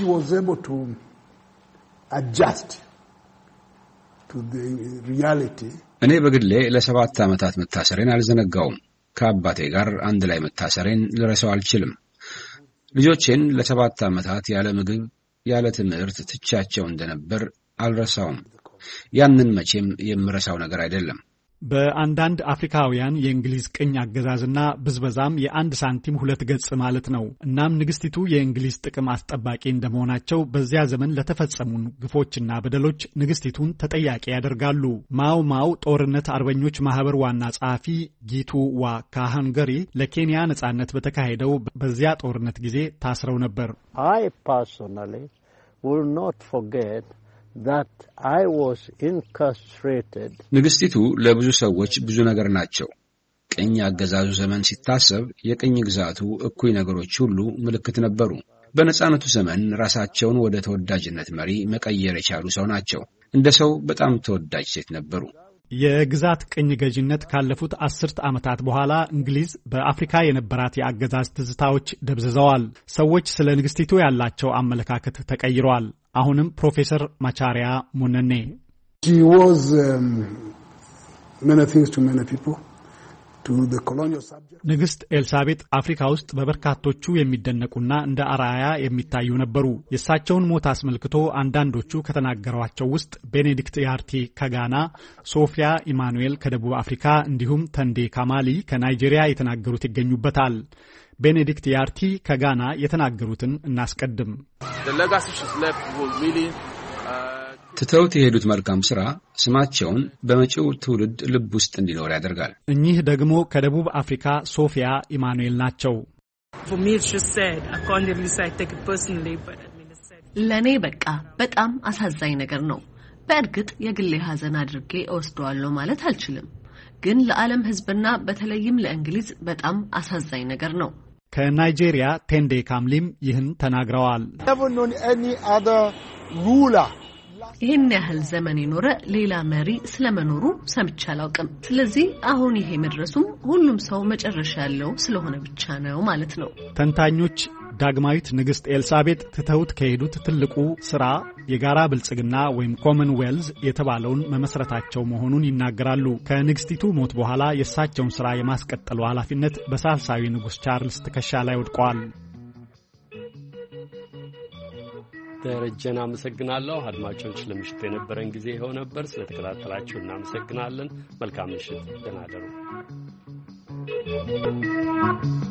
እኔ በግሌ ለ7 ዓመታት መታሰሬን አልዘነጋውም። ከአባቴ ጋር አንድ ላይ መታሰሬን ልረሳው አልችልም። ልጆቼን ለ7 ዓመታት ያለ ምግብ ያለ ትምህርት ትቻቸው እንደነበር አልረሳውም። ያንን መቼም የምረሳው ነገር አይደለም። በአንዳንድ አፍሪካውያን የእንግሊዝ ቅኝ አገዛዝና ብዝበዛም የአንድ ሳንቲም ሁለት ገጽ ማለት ነው። እናም ንግስቲቱ የእንግሊዝ ጥቅም አስጠባቂ እንደመሆናቸው በዚያ ዘመን ለተፈጸሙ ግፎችና በደሎች ንግስቲቱን ተጠያቂ ያደርጋሉ። ማው ጦርነት አርበኞች ማህበር ዋና ጸሐፊ ጊቱ ዋ ካሃንገሪ ለኬንያ ነጻነት በተካሄደው በዚያ ጦርነት ጊዜ ታስረው ነበር። I personally will not forget that I was incarcerated. ንግስቲቱ ለብዙ ሰዎች ብዙ ነገር ናቸው። ቅኝ አገዛዙ ዘመን ሲታሰብ የቅኝ ግዛቱ እኩይ ነገሮች ሁሉ ምልክት ነበሩ። በነጻነቱ ዘመን ራሳቸውን ወደ ተወዳጅነት መሪ መቀየር የቻሉ ሰው ናቸው። እንደ ሰው በጣም ተወዳጅ ሴት ነበሩ። የግዛት ቅኝ ገዥነት ካለፉት 10 ዓመታት በኋላ እንግሊዝ በአፍሪካ የነበራት የአገዛዝ ትዝታዎች ደብዝዘዋል። ሰዎች ስለ ንግስቲቱ ያላቸው አመለካከት ተቀይሯል። አሁንም ፕሮፌሰር ማቻሪያ ሙነኔ She was many things to many people. ንግሥት ኤልሳቤጥ አፍሪካ ውስጥ በበርካቶቹ የሚደነቁና እንደ አርአያ የሚታዩ ነበሩ። የእሳቸውን ሞት አስመልክቶ አንዳንዶቹ ከተናገሯቸው ውስጥ ቤኔዲክት ያርቲ ከጋና፣ ሶፊያ ኢማኑኤል ከደቡብ አፍሪካ እንዲሁም ተንዴ ካማሊ ከናይጄሪያ የተናገሩት ይገኙበታል። ቤኔዲክት ያርቲ ከጋና የተናገሩትን እናስቀድም። ትተውት የሄዱት መልካም ሥራ ስማቸውን በመጪው ትውልድ ልብ ውስጥ እንዲኖር ያደርጋል። እኚህ ደግሞ ከደቡብ አፍሪካ ሶፊያ ኢማኑኤል ናቸው። ለእኔ በቃ በጣም አሳዛኝ ነገር ነው። በእርግጥ የግሌ ሐዘን አድርጌ እወስደዋለሁ ማለት አልችልም፣ ግን ለዓለም ሕዝብና በተለይም ለእንግሊዝ በጣም አሳዛኝ ነገር ነው። ከናይጄሪያ ቴንዴ ካምሊም ይህን ተናግረዋል። ይህን ያህል ዘመን የኖረ ሌላ መሪ ስለመኖሩ ሰምቼ አላውቅም። ስለዚህ አሁን ይሄ መድረሱም ሁሉም ሰው መጨረሻ ያለው ስለሆነ ብቻ ነው ማለት ነው። ተንታኞች ዳግማዊት ንግሥት ኤልሳቤጥ ትተውት ከሄዱት ትልቁ ሥራ የጋራ ብልጽግና ወይም ኮመንዌልዝ የተባለውን መመስረታቸው መሆኑን ይናገራሉ። ከንግሥቲቱ ሞት በኋላ የእሳቸውን ሥራ የማስቀጠሉ ኃላፊነት በሳልሳዊ ንጉሥ ቻርልስ ትከሻ ላይ ወድቋል። ደረጀን አመሰግናለሁ። አድማጮች ለምሽቱ የነበረን ጊዜ ይኸው ነበር። ስለተከታተላችሁ እናመሰግናለን። መልካም ምሽት። ደህና እደሩ።